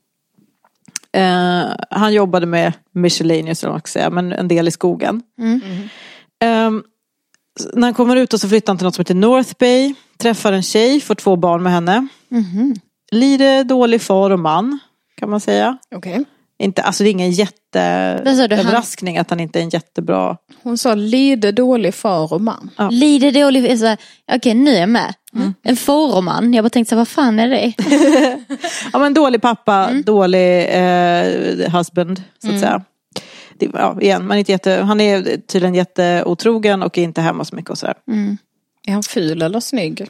Speaker 2: Eh, han jobbade med miscellaneous, eller vad man ska säga, men en del i skogen. Mm. Mm. Eh, när han kommer ut och så flyttar han till något som heter North Bay. Träffar en tjej, får två barn med henne. Mm. Lider dålig far och man, kan man säga.
Speaker 1: Okej. Okay.
Speaker 2: Inte, alltså det är ingen jätteöverraskning att han inte är en jättebra...
Speaker 1: Hon sa lider dålig far och man.
Speaker 6: Ja. Lider dålig... Alltså, okej, okay, nu är jag med. Mm. En far och man. Jag bara tänkte, vad fan är det?
Speaker 2: Ja, men dålig pappa, mm. dålig eh, husband, så att mm. säga. Det, ja, igen, man är inte jätte, han är tydligen jätteotrogen och är inte hemma så mycket och sådär.
Speaker 1: Mm. Är han ful eller snygg?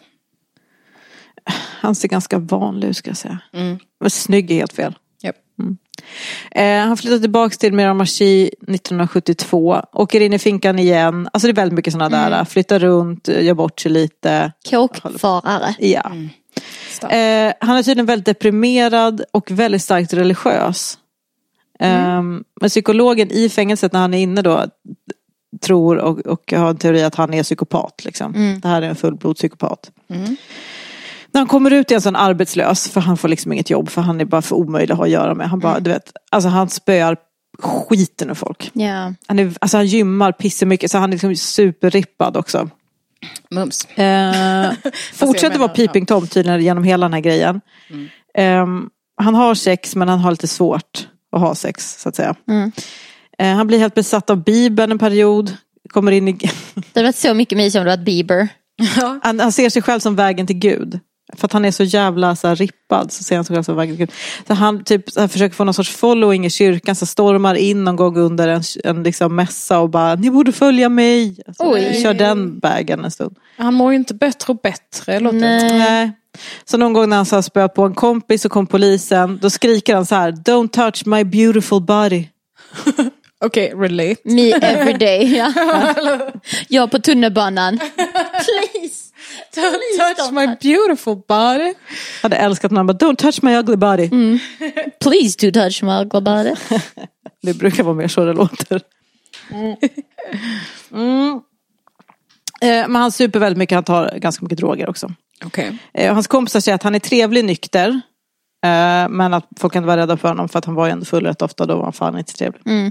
Speaker 2: Han ser ganska vanlig ut, ska jag säga. Mm. Men snygg är helt fel.
Speaker 1: Yep.
Speaker 2: Mm. Eh, han flyttar tillbaka till Miramachi nittonhundrasjuttiotvå. Åker in i finkan igen. Alltså det är väldigt mycket sådana mm. där. Flyttar runt, gör bort sig lite.
Speaker 6: Kåkfarare.
Speaker 2: Ja. Mm. Eh, han är tydligen väldigt deprimerad och väldigt starkt religiös. Mm. Eh, men psykologen i fängelset när han är inne då tror och, och har en teori att han är psykopat. Liksom. Mm. Det här är en fullblodspsykopat. Mm. När han kommer ut är han sån arbetslös, för han får liksom inget jobb, för han är bara för omöjlig att ha att göra med. Han bara, mm. du vet, alltså han spöar skiten ur folk.
Speaker 6: Yeah.
Speaker 2: Han är, alltså han gymmar pissar mycket, så han är liksom superrippad också.
Speaker 1: Mums.
Speaker 2: Eh, fortsätter vara Peeping Tom tydligen genom hela den här grejen. Mm. Eh, han har sex, men han har lite svårt att ha sex, så att säga. Mm. Eh, han blir helt besatt av Bibeln en period. Kommer in i...
Speaker 6: Det har varit så mycket mysigt om du har varit Bieber.
Speaker 2: Ja. Han, han ser sig själv som vägen till Gud. För att han är så jävla så här, rippad, så ser han sig själv som vägen till Gud. Så han typ så här, försöker få någon sorts following i kyrkan, så stormar in någon gång under en, en liksom mässa och bara, ni borde följa mig. Så
Speaker 1: Oj.
Speaker 2: Kör den vägen en stund.
Speaker 1: Han mår ju inte bättre och bättre. Låter
Speaker 2: Nej. Nej. Så någon gång när han så här, spöat på en kompis så kom polisen, då skriker han så här, don't touch my beautiful body.
Speaker 1: Okej, okay, relate.
Speaker 6: Me every day, ja. Jag på tunnelbanan. Please.
Speaker 1: Don't Please touch don't my touch. beautiful body.
Speaker 2: Jag hade älskat när han bara, don't touch my ugly body. Mm.
Speaker 6: Please do touch my ugly body.
Speaker 2: Det brukar vara mer så det låter. Mm. Mm. Men han super väldigt mycket, han tar ganska mycket droger också.
Speaker 1: Okay.
Speaker 2: Hans kompisar säger att han är trevlig nykter. Men att folk kan vara rädda för honom för att han var ju ändå full rätt ofta. Då var han fan inte trevlig.
Speaker 6: Mm.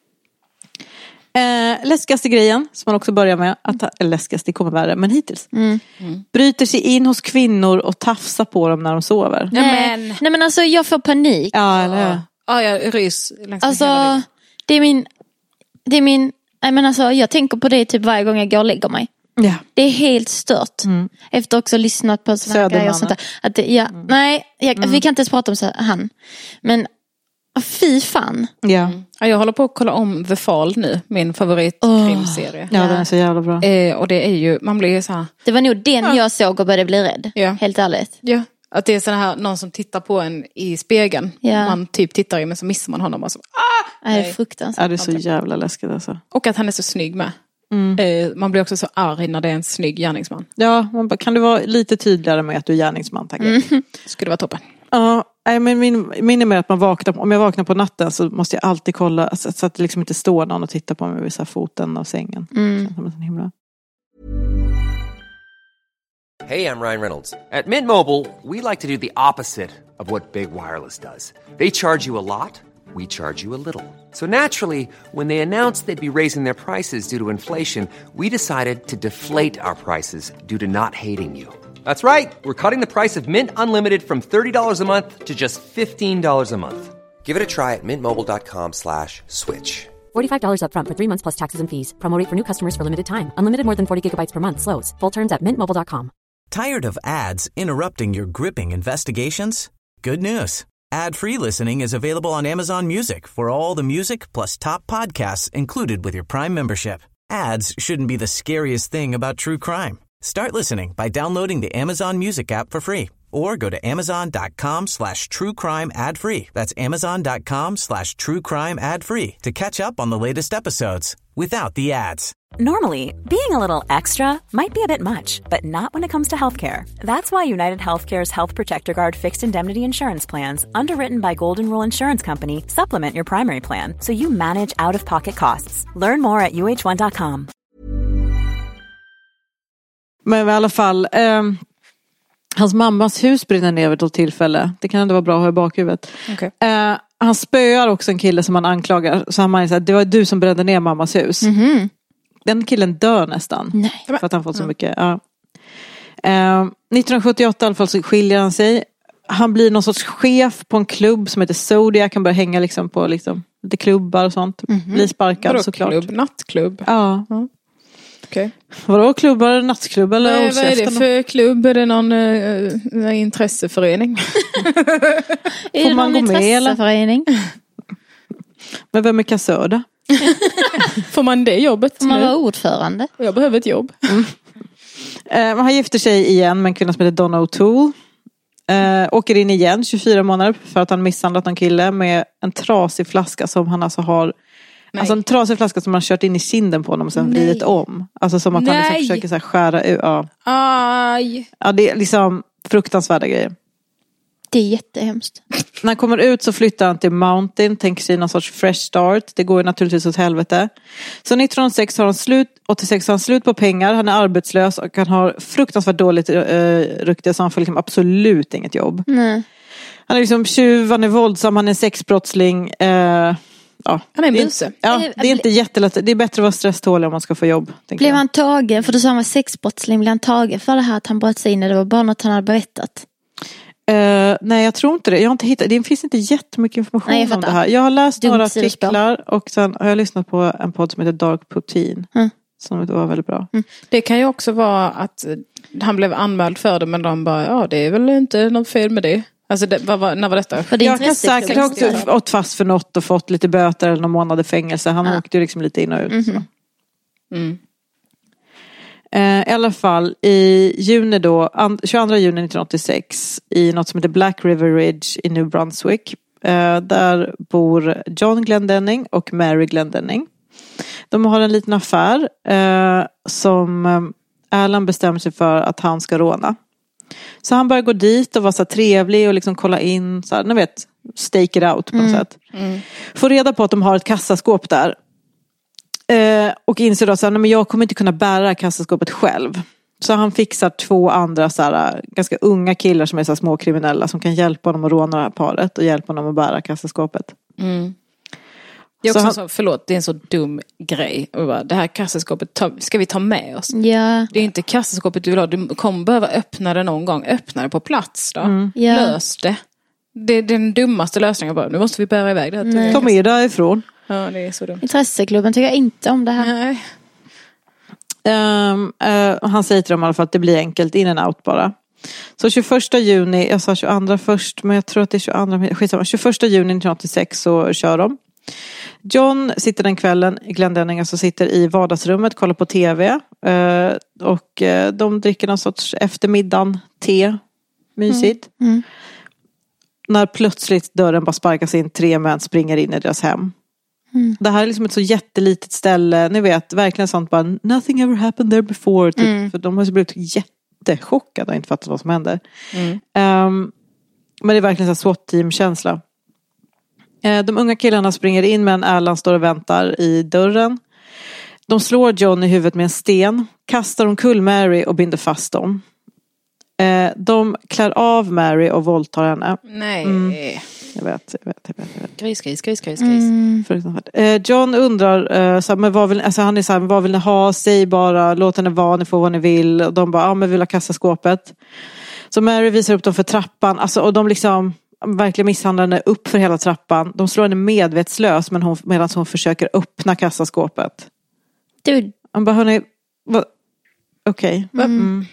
Speaker 2: Eh, läskigaste grejen som man också börjar med att, eller läskigast, det kommer värre, men hittills
Speaker 6: Mm.
Speaker 1: Mm.
Speaker 2: bryter sig in hos kvinnor och tafsar på dem när de sover.
Speaker 6: Nej, men, nej men alltså jag får panik.
Speaker 2: Ja, eller
Speaker 1: Ja, jag rys längs
Speaker 6: Alltså
Speaker 1: hela ryggen.
Speaker 6: det är min Det är min nej men alltså jag tänker på det typ varje gång jag går och lägger mig.
Speaker 2: ja.
Speaker 6: Det är helt stört. Mm. Efter också lyssnat på sådana grejer och sånt där. Att det, ja, mm. Nej, jag, mm. vi kan inte ens prata om så, han. Men fy fan.
Speaker 2: Ja.
Speaker 1: Ja, jag håller på att kolla om The Fall nu, min favoritkrimserie.
Speaker 2: Oh. Ja, den är så jävla bra.
Speaker 1: Eh, och det är ju, man blir ju så här.
Speaker 6: Det var nog den ja. jag såg och började bli rädd. Ja. Helt ärligt.
Speaker 1: Ja. Att det är så här, någon som tittar på en i spegeln.
Speaker 6: Ja.
Speaker 1: Man typ tittar i, men så missar man honom och så, ah!
Speaker 6: Det är fruktansvärt.
Speaker 2: Ja, det är så jävla läskigt alltså.
Speaker 1: Och att han är så snygg med. Mm. Eh, man blir också så arg när det är en snygg gärningsman.
Speaker 2: Ja, man bara, kan du vara lite tydligare med att du är gärningsman, tack.
Speaker 1: Mm. Skulle vara toppen.
Speaker 2: Ja, men min, min är med att man vaknar, om jag vaknar på natten så måste jag alltid kolla så, så att det liksom inte står någon och tittar på mig vid så här foten av sängen.
Speaker 6: Mm.
Speaker 2: Så, så himla.
Speaker 7: Hey, I'm Ryan Reynolds. At Mint Mobile, we like to do the opposite of what Big Wireless does. They charge you a lot, we charge you a little. So naturally, when they announced they'd be raising their prices due to inflation, we decided to deflate our prices due to not hating you. That's right. We're cutting the price of Mint Unlimited from thirty dollars a month to just fifteen dollars a month. Give it a try at mintmobile.com slash switch.
Speaker 8: forty-five dollars up front for three months plus taxes and fees. Promo rate for new customers for limited time. Unlimited more than forty gigabytes per month. Slows full terms at mint mobile dot com.
Speaker 3: Tired of ads interrupting your gripping investigations? Good news. Ad-free listening is available on Amazon Music for all the music plus top podcasts included with your Prime membership. Ads shouldn't be the scariest thing about true crime. Start listening by downloading the Amazon Music app for free or go to amazon.com slash true crime ad free. That's amazon.com slash true crime ad free to catch up on the latest episodes without the ads.
Speaker 9: Normally, being a little extra might be a bit much, but not when it comes to healthcare. That's why United Healthcare's Health Protector Guard fixed indemnity insurance plans, underwritten by Golden Rule Insurance Company, supplement your primary plan so you manage out-of-pocket costs. Learn more at u h one dot com.
Speaker 2: Men i alla fall, eh, hans mammas hus brinner ner vid ett tillfälle. Det kan ändå vara bra att ha i bakhuvudet.
Speaker 1: Okay.
Speaker 2: Eh, han spöar också en kille som han anklagar. Så han säger att det var du som brände ner mammas hus.
Speaker 6: Mm-hmm.
Speaker 2: Den killen dör nästan.
Speaker 6: Nej.
Speaker 2: För att han fått så mycket. Ja. Eh, nittonhundrasjuttioåtta i alla fall så skiljer han sig. Han blir någon sorts chef på en klubb som heter Zodiac. Han börjar hänga liksom på liksom, lite klubbar och sånt. Mm-hmm. Blir sparkad.
Speaker 1: Vadå,
Speaker 2: såklart.
Speaker 1: Klubb? Nattklubb?
Speaker 2: Ja.
Speaker 1: Mm. Okay.
Speaker 2: Vadå, klubbar, nattklubb eller?
Speaker 1: Nej, vad är det för klubb? Är det någon uh, intresseförening?
Speaker 6: Är det någon intresseförening?
Speaker 2: Men vem är kassör?
Speaker 1: Får man det jobbet?
Speaker 6: Får man
Speaker 1: nu?
Speaker 6: vara ordförande?
Speaker 1: Jag behöver ett jobb.
Speaker 2: Mm. Uh, han gifter sig igen med en kvinna som heter Donna O'Toole. Uh, åker in igen tjugofyra månader för att han misshandlat en kille med en trasig flaska som han alltså har. Nej. Alltså en trasig flaska som man har kört in i kinden på honom och sen vridit om. Alltså som att Nej. han liksom försöker så här skära ut. Ja.
Speaker 1: Aj.
Speaker 2: Ja, det är liksom fruktansvärda grejer.
Speaker 6: Det är jättehemskt.
Speaker 2: När han kommer ut så flyttar han till Mountain. Tänker sig någon sorts fresh start. Det går ju naturligtvis åt helvete. Så nittonhundraåttiosex har han slut, åttiosex har han slut på pengar. Han är arbetslös och han har fruktansvärt dåligt uh, rykte. Så han får liksom absolut inget jobb.
Speaker 6: Nej.
Speaker 2: Han är liksom tjuv, han är våldsam, han är sexbrottsling. Uh, Ja,
Speaker 1: han är en buse.
Speaker 2: Ja, det är inte jättelätt. Det är bättre att vara stresstålig om man ska få jobb.
Speaker 6: Blev jag. han tagen, för du sa han var sexbrottsling, blev han tagen för det här att han bröt sig in när det var bara något han hade berättat?
Speaker 2: Uh, nej, jag tror inte det. Jag har inte hittat, det finns inte jättemycket information nej, om det här. Jag har läst Dumt några artiklar och sen har jag lyssnat på en podd som heter Dark Poutine. Mm. Som var väldigt bra.
Speaker 1: Mm. Det kan ju också vara att han blev anmäld för det, men de bara, ja det är väl inte något fel med det. Alltså det, vad var, när var detta?
Speaker 2: För det jag kan säkert ha också åkt fast för något och fått lite böter eller någon månad i fängelse. Han ja. åkte ju liksom lite in och ut. Mm-hmm.
Speaker 1: Mm.
Speaker 2: Eh, I alla fall i juni då, tjugoandra juni nittonhundraåttiosex i något som heter Black River Ridge i New Brunswick. Eh, där bor John Glendenning och Mary Glendenning. De har en liten affär eh, som eh, Alan bestämmer sig för att han ska råna. Så han börjar gå dit och vara så trevlig och liksom kolla in, så här, ni vet, stake it out på något mm. sätt. Mm. Får reda på att de har ett kassaskåp där. Eh, och inser då att nej, men jag kommer inte kunna bära det här kassaskåpet själv. Så han fixar två andra så här, ganska unga killar som är så här, små kriminella som kan hjälpa honom att råna det här paret och hjälpa honom att bära kassaskåpet.
Speaker 1: Mm. Det är också
Speaker 2: så han,
Speaker 1: så, förlåt, det är en så dum grej. Bara, det här kassaskåpet ta, ska vi ta med oss.
Speaker 6: Ja.
Speaker 1: Det är inte kassaskåpet du vill ha. Du kommer behöva öppna det någon gång. Öppna det på plats då.
Speaker 2: Mm.
Speaker 6: Ja.
Speaker 1: Lös det. Det är den dummaste lösningen. Bara, nu måste vi bära iväg det här.
Speaker 6: Nej.
Speaker 2: kom med därifrån.
Speaker 1: Ja, det är så dumt.
Speaker 6: Intresseklubben tycker jag inte om det här.
Speaker 1: Nej.
Speaker 2: Um, uh, han säger till dem i alla fall att det blir enkelt, in and out bara. Så tjugoförsta juni, jag sa tjugoandra först, men jag tror att det är tjugoandra, skitsamma, tjugoförsta juni nittonhundraåttiosex så kör de. John sitter den kvällen, Glendenning alltså sitter i vardagsrummet, kollar på tv uh, och uh, de dricker någon sorts eftermiddag te, mysigt.
Speaker 6: Mm. Mm.
Speaker 2: När plötsligt dörren bara sparkas in, tre män springer in i deras hem. Mm. Det här är liksom ett så jättelitet ställe, ni vet, verkligen sånt bara, nothing ever happened there before, typ, mm. för de har ju blivit jättechockade och inte fattat vad som händer. Mm. Um, men det är verkligen så SWAT-team-känsla. Uh, de unga killarna springer in, men Alan står och väntar i dörren. De slår John i huvudet med en sten, kastar omkull Mary och binder fast dem. Uh, de klär av Mary och våldtar henne.
Speaker 1: Nej.
Speaker 2: Mm. Jag vet, jag vet, jag vet, jag vet.
Speaker 1: Gris, gris, gris, gris, gris. Mm.
Speaker 2: Eh, John undrar, eh, så här, men vad vill, alltså han är så här, vad vill ni ha? Säg bara, låt henne vara, ni får vad ni vill. Och de bara, ja men vi vill ha kassaskåpet. Så Mary visar upp dem för trappan. Alltså, och de liksom verkligen misshandlar henne upp för hela trappan. De slår henne medvetslös men hon, medan hon försöker öppna kassaskåpet.
Speaker 6: Du.
Speaker 2: Han bara, hörni, vad? Okej. Okay. Mm. Mm.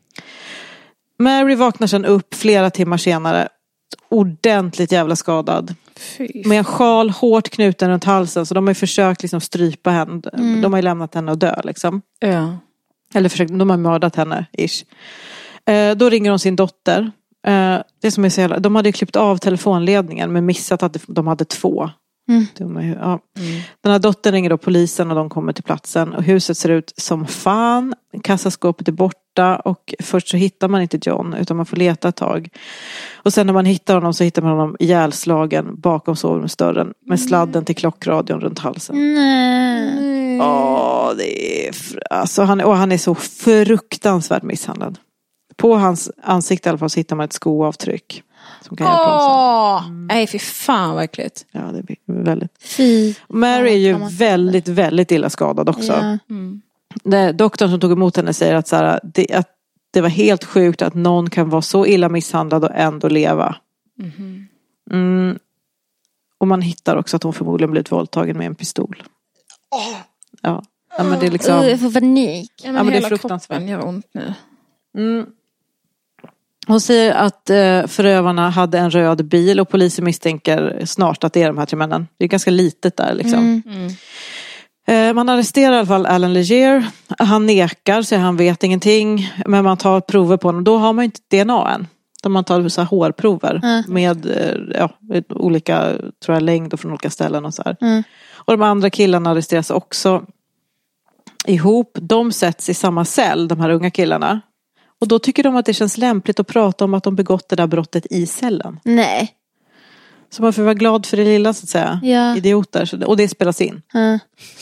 Speaker 2: Mary vaknar sedan upp flera timmar senare. Ordentligt jävla skadad. Fy. Med en sjal hårt knuten runt halsen. Så de har ju försökt liksom strypa henne. Mm. De har ju lämnat henne och dö liksom.
Speaker 1: Ja.
Speaker 2: Eller försökt, de har mördat henne ish. Eh, då ringer hon sin dotter. Eh, det som är så jävla, de hade ju klippt av telefonledningen men missat att de hade två. Mm. De är, ja. Mm. Den här dottern ringer då polisen och de kommer till platsen. Och huset ser ut som fan. Kassaskåpet är borta. Och först så hittar man inte John utan man får leta ett tag. Och sen när man hittar honom så hittar man honom ihjälslagen bakom sovrumsdörren. Med sladden till klockradion runt halsen.
Speaker 6: Nej.
Speaker 2: Åh, det är... Alltså, han, och han är så fruktansvärt misshandlad. På hans ansikte i alla fall så hittar man ett skoavtryck. Som kan hjälpa
Speaker 1: Åh, mm. Nej, fy fan vad äckligt.
Speaker 2: Ja, det är väldigt.
Speaker 6: Fy.
Speaker 2: Mary är ju väldigt, väldigt illa skadad också. Ja. Mm. Det, doktorn som tog emot henne säger att, så här, det, att det var helt sjukt att någon kan vara så illa misshandlad och ändå leva. Mm. Mm. Och man hittar också att hon förmodligen blivit våldtagen med en pistol. Oh. Ja. Ja, men det är liksom...
Speaker 6: Jag får panik.
Speaker 1: Ja, men, ja, men det är fruktansvärt. Gör ont nu.
Speaker 2: Mm. Hon säger att eh, förövarna hade en röd bil och polisen misstänker snart att det är de här tre männen. Det är ganska litet där liksom. Mm. Mm. Eh, man arresterar i alla fall Alan Leger. Han nekar, så han vet ingenting. Men man tar prover på honom. Då har man inte D N A än. Då man tar så här hårprover mm. med eh, ja, olika tror jag, längd från olika ställen och så här. Mm. Och de andra killarna arresteras också ihop. De sätts i samma cell, de här unga killarna. Och då tycker de att det känns lämpligt att prata om att de begått det där brottet i cellen.
Speaker 6: Nej.
Speaker 2: Så man får vara glad för det lilla så att säga.
Speaker 6: Ja.
Speaker 2: Idioter. Och det spelas in.
Speaker 6: Mm.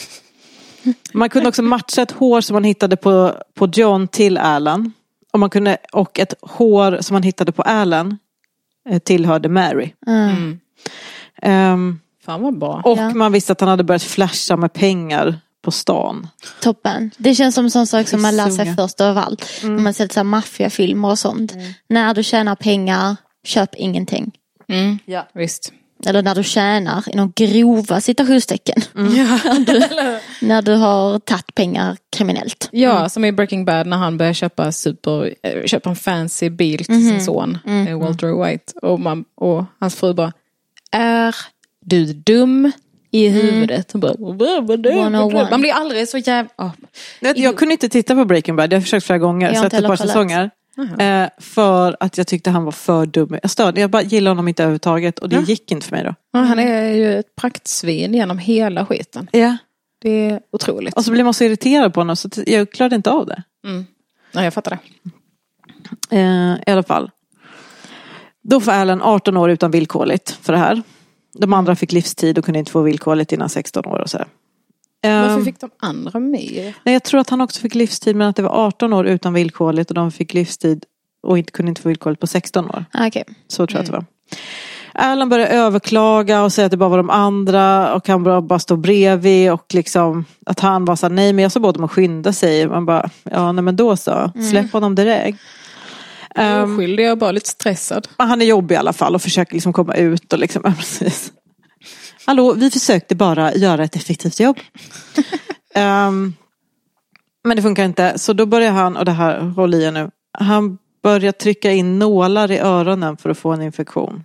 Speaker 2: Man kunde också matcha ett hår som man hittade på, på John till Alan. Och, man kunde, och ett hår som man hittade på Alan tillhörde Mary.
Speaker 6: Mm.
Speaker 2: Um,
Speaker 1: Fan vad bra.
Speaker 2: Och
Speaker 6: ja.
Speaker 2: Man visste att han hade börjat flasha med pengar på stan.
Speaker 6: Toppen. Det känns som en sån sak som man lär sig först av allt. Mm. När man ser så här maffiafilmer och sånt. Mm. När du tjänar pengar, köp ingenting.
Speaker 1: Mm. Ja, visst.
Speaker 6: Eller när du tjänar i någon grova citationstecken. Mm. Ja. när, du, när du har tagit pengar kriminellt.
Speaker 1: Ja,
Speaker 6: mm.
Speaker 1: som i Breaking Bad när han börjar köpa super, äh, köpa en fancy bil till mm. sin son, mm. Walter White. Och, man, och hans fru bara, är du dum i huvudet? Mm. Bara, man blir aldrig så jävla... Oh.
Speaker 2: Jag kunde inte titta på Breaking Bad, jag har försökt flera gånger, sett ett par säsonger. Uh-huh. Eh, för att jag tyckte han var för dum. Jag störde, jag bara gillade honom inte överhuvudtaget. Och det ja. gick inte för mig då.
Speaker 1: Ja, han är ju ett praktsvin genom hela skiten.
Speaker 2: Ja.
Speaker 1: Det är otroligt.
Speaker 2: Och så blir man så irriterad på honom så jag klarade inte av det.
Speaker 1: Mm. Ja, jag fattar det.
Speaker 2: Eh, I alla fall. Då får Alan arton år utan villkorligt för det här. De andra fick livstid och kunde inte få villkorligt innan sexton år och så här.
Speaker 1: Varför
Speaker 2: Um,
Speaker 1: fick de andra mer?
Speaker 2: nej, jag tror att han också fick livstid, men att det var arton år utan villkorligt och de fick livstid och inte kunde inte få villkorligt på sexton år.
Speaker 6: Ah, okay.
Speaker 2: Så tror jag mm. att det var. Alan började överklaga och säga att det bara var de andra och han bara, bara stod bredvid och liksom att han bara sa nej, men jag sa båda dem att skynda sig. Man bara, ja nej men då så, släpp mm. honom direkt.
Speaker 1: Jag är oskyldig, jag är bara lite stressad.
Speaker 2: Han är jobbig i alla fall och försöker liksom komma ut och liksom, ja, precis. Hallå, vi försökte bara göra ett effektivt jobb. um, men det funkar inte. Så då börjar han, och det här håller i nu, han börjar trycka in nålar i öronen för att få en infektion.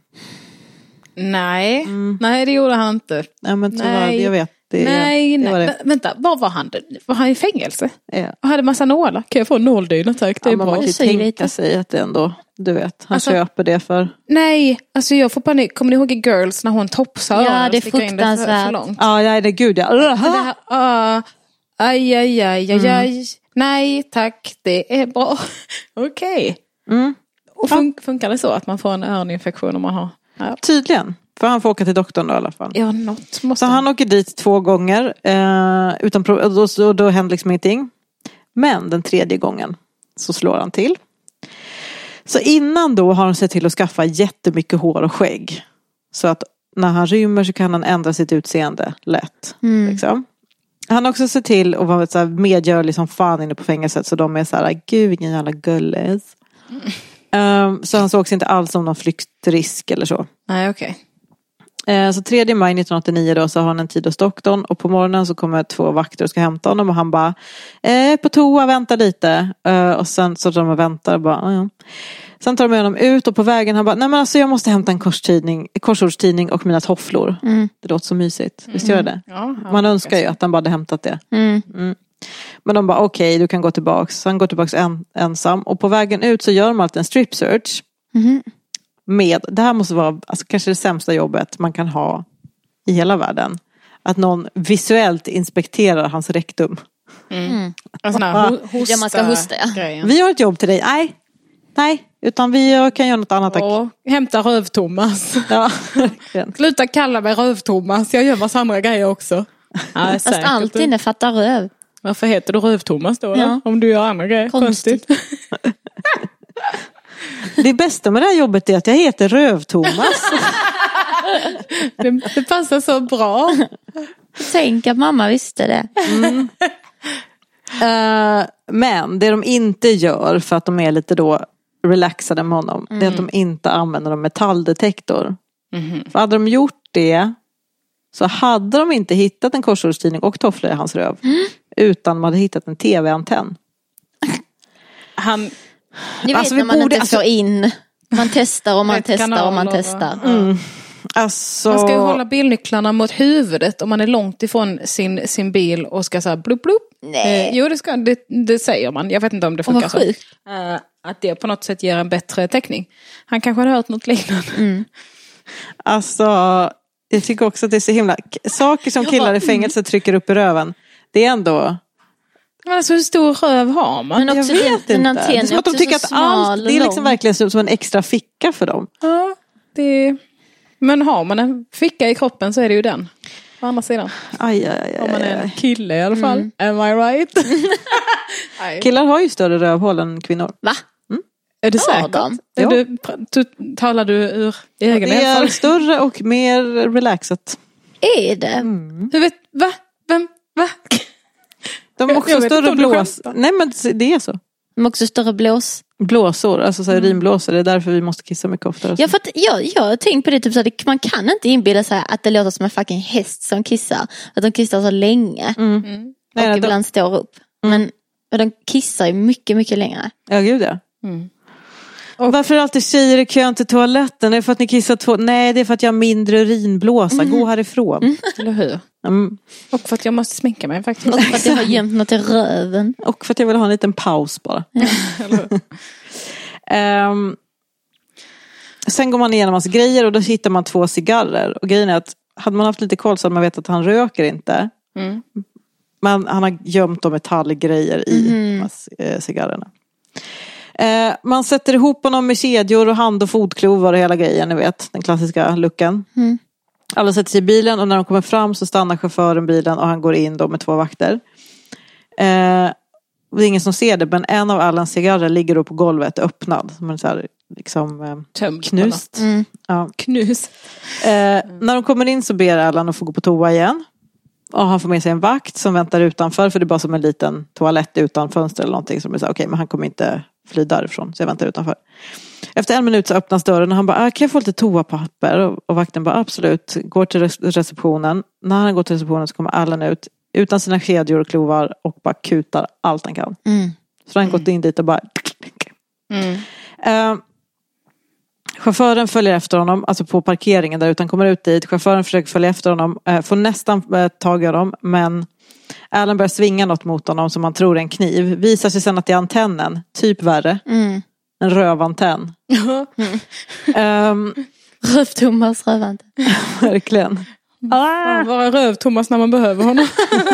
Speaker 1: Nej,
Speaker 2: mm.
Speaker 1: nej det gjorde han inte.
Speaker 2: Ja, men tyvärr, jag vet. Det,
Speaker 1: nej,
Speaker 2: det
Speaker 1: nej.
Speaker 2: var det.
Speaker 1: Vä- vänta, var var han? Var han i fängelse?
Speaker 2: Ja.
Speaker 1: Och hade massa nålar? Kan jag få en nåldynattack? Det är
Speaker 2: Ja,
Speaker 1: bra.
Speaker 2: man kan ju tänka sig att det ändå, du vet, han
Speaker 1: alltså,
Speaker 2: köper det för...
Speaker 1: Nej, alltså jag får panik. Kommer ni ihåg i Girls när hon topsar?
Speaker 6: Ja, det är fruktansvärt.
Speaker 2: Ja, nej, det är gud, ja.
Speaker 1: Det här, uh, aj, aj, aj, aj, aj. Mm. Nej, tack, det är bra. Okej. Okay.
Speaker 2: Mm.
Speaker 1: Och fun- funkar det så att man får en öroninfektion om man har... Ja.
Speaker 2: Tydligen. För han får åka till doktorn då i alla fall.
Speaker 1: Ja, något måste
Speaker 2: Så han åker dit två gånger. Eh, utan pro- och då, då, då händer liksom ingenting. Men den tredje gången så slår han till. Så innan då har han sett till att skaffa jättemycket hår och skägg. Så att när han rymmer så kan han ändra sitt utseende lätt. Mm. Liksom. Han har också sett till att vara så här medgörlig som fan inne på fängelset. Så de är så här, gud vilken jävla gulles. Mm. Um, så han sågs inte alls som någon flyktrisk eller så.
Speaker 1: Nej, okej. Okay.
Speaker 2: Så tredje maj nittonhundraåttionio då så har han en tid hos doktorn och på morgonen så kommer två vakter och ska hämta honom och han bara eh, på toa, vänta lite uh, och sen så de och väntar bara, ja. Sen tar de med honom ut och på vägen han bara, nej men alltså jag måste hämta en korstidning, korsordstidning och mina tofflor. Mm. Det låter så mysigt, visst gör det? Mm. Ja, man önskar ju att han bara hade hämtat det. Mm. Mm. Men de bara okej, okay, du kan gå tillbaks. Så han går tillbaks en, ensam och på vägen ut så gör de alltid en strip search. Mm. Med, det här måste vara alltså, kanske det sämsta jobbet man kan ha i hela världen. Att någon visuellt inspekterar hans rektum.
Speaker 1: Mm. Alltså, ho- hosta
Speaker 6: ja, man ska hosta, ja.
Speaker 1: Grejen.
Speaker 2: Vi har ett jobb till dig. Nej, nej, utan vi kan göra något annat. Tack.
Speaker 1: Ja, hämta Röv-Thomas.
Speaker 2: Ja,
Speaker 1: sluta kalla mig Röv-Thomas. Jag gör massa andra grejer också. Ja,
Speaker 6: fast allt innefattar röv.
Speaker 1: Varför heter du Röv-Thomas då? Ja. Om du gör andra grejer. Konstigt.
Speaker 2: Det bästa med det här jobbet är att jag heter Röv-Thomas.
Speaker 1: det, det passar så bra.
Speaker 6: Tänk att mamma visste det.
Speaker 2: Mm. Uh, men det de inte gör för att de är lite då relaxade med honom. Mm. Det är att de inte använder en metalldetektor. Mm. För hade de gjort det så hade de inte hittat en korsordstidning och tofflor i hans röv. Mm. Utan de hade hittat en tv-antenn.
Speaker 1: Han...
Speaker 6: Ni vet alltså, när man borde, inte får alltså, in. Man testar och man testar och man testar.
Speaker 2: Mm. Alltså...
Speaker 1: Man ska ju hålla bilnycklarna mot huvudet om man är långt ifrån sin, sin bil och ska säga blup blup.
Speaker 6: Nej.
Speaker 1: Eh, jo, det, ska, det, det säger man. Jag vet inte om det funkar så.
Speaker 6: Uh,
Speaker 1: att det på något sätt ger en bättre täckning. Han kanske har hört något liknande. Mm.
Speaker 2: Alltså, jag tycker också att det är så himla... Saker som killar i fängelse trycker upp i röven. Det är ändå...
Speaker 1: Men alltså hur stor röv har man?
Speaker 6: Men också
Speaker 2: jag vet
Speaker 6: den,
Speaker 2: inte. Det är som att de tycker att allt, det är liksom verkligen som en extra ficka för dem.
Speaker 1: Ja, det... Men har man en ficka i kroppen så är det ju den. På andra sidan.
Speaker 2: Aj, aj, aj,
Speaker 1: om man är en kille i alla fall. Mm. Am I right?
Speaker 2: Killar har ju större rövhål än kvinnor.
Speaker 6: Va?
Speaker 2: Mm.
Speaker 1: Är det säkert?
Speaker 2: Ja.
Speaker 1: Du, du, talar du ur egen
Speaker 2: ja, det är
Speaker 1: erfarenhet?
Speaker 2: större och mer relaxat.
Speaker 6: Är det?
Speaker 2: Mm.
Speaker 1: Hur vet... Va? Vem? Va?
Speaker 2: De har också större blås. Nej men det är så.
Speaker 6: De har också större blås.
Speaker 2: Blåsor, alltså så här mm. urinblåsor. Det är därför vi måste kissa mycket oftare.
Speaker 6: Ja, för att jag, jag har tänkt på det typ så att man kan inte inbilla sig att det låter som en fucking häst som kissar. Att de kissar så länge. Mm. Mm. Och nej, ibland de... står upp. Mm. Men de kissar ju mycket, mycket längre.
Speaker 2: Ja, gud ja. Mm. Och varför är alltid tjejer i kön till toaletten? Är det för att ni kissar två? Nej, det är för att jag har mindre urinblåsa. Mm. Gå härifrån. Mm.
Speaker 1: Eller hur?
Speaker 2: Mm.
Speaker 1: Och för att jag måste sminka mig faktiskt.
Speaker 6: Och för att jag har gömt något i röven.
Speaker 2: Och för att jag vill ha en liten paus bara. um, sen går man igenom hans grejer och då hittar man två cigarrer. Och grejen är att hade man haft lite koll så hade man vet att han röker inte. Mm. Men han har gömt de metallgrejer i mm. hans, äh, cigarrerna. Eh, man sätter ihop honom med kedjor och hand- och fotklovar och hela grejen, ni vet, den klassiska looken. Mm. Alla sätter sig i bilen och när de kommer fram så stannar chauffören bilen och han går in då med två vakter. Eh, det är ingen som ser det, men en av Allans cigarrer ligger då på golvet öppnad. Som en så här, liksom eh, knust.
Speaker 1: Mm.
Speaker 2: Ja.
Speaker 1: Knus.
Speaker 2: Eh, när de kommer in så ber Allan att få gå på toa igen. Och han får med sig en vakt som väntar utanför. För det är bara som en liten toalett utan fönster eller någonting. Som är så, okej, okay, men han kommer inte fly därifrån. Så jag väntar utanför. Efter en minut så öppnas dörren och han bara, kan jag få lite toapapper? Och, och vakten bara, absolut. Går till receptionen. När han går till receptionen så kommer Allan ut. Utan sina kedjor och klovar. Och bara kutar allt han kan.
Speaker 6: Mm.
Speaker 2: Så han mm. gått in dit och bara...
Speaker 1: Mm.
Speaker 2: Uh, chauffören följer efter honom, alltså på parkeringen där utan kommer ut dit. Chauffören försöker följa efter honom, uh, får nästan uh, tag i honom, men Allan börjar svinga något mot honom som han tror är en kniv. Visar sig sen att det är antennen, typ värre.
Speaker 6: Mm.
Speaker 2: En rövantenn.
Speaker 6: Mm.
Speaker 2: um,
Speaker 6: Röv-Thomas rövantenn.
Speaker 2: Verkligen.
Speaker 1: Ah. Vara röv-Thomas när man behöver honom.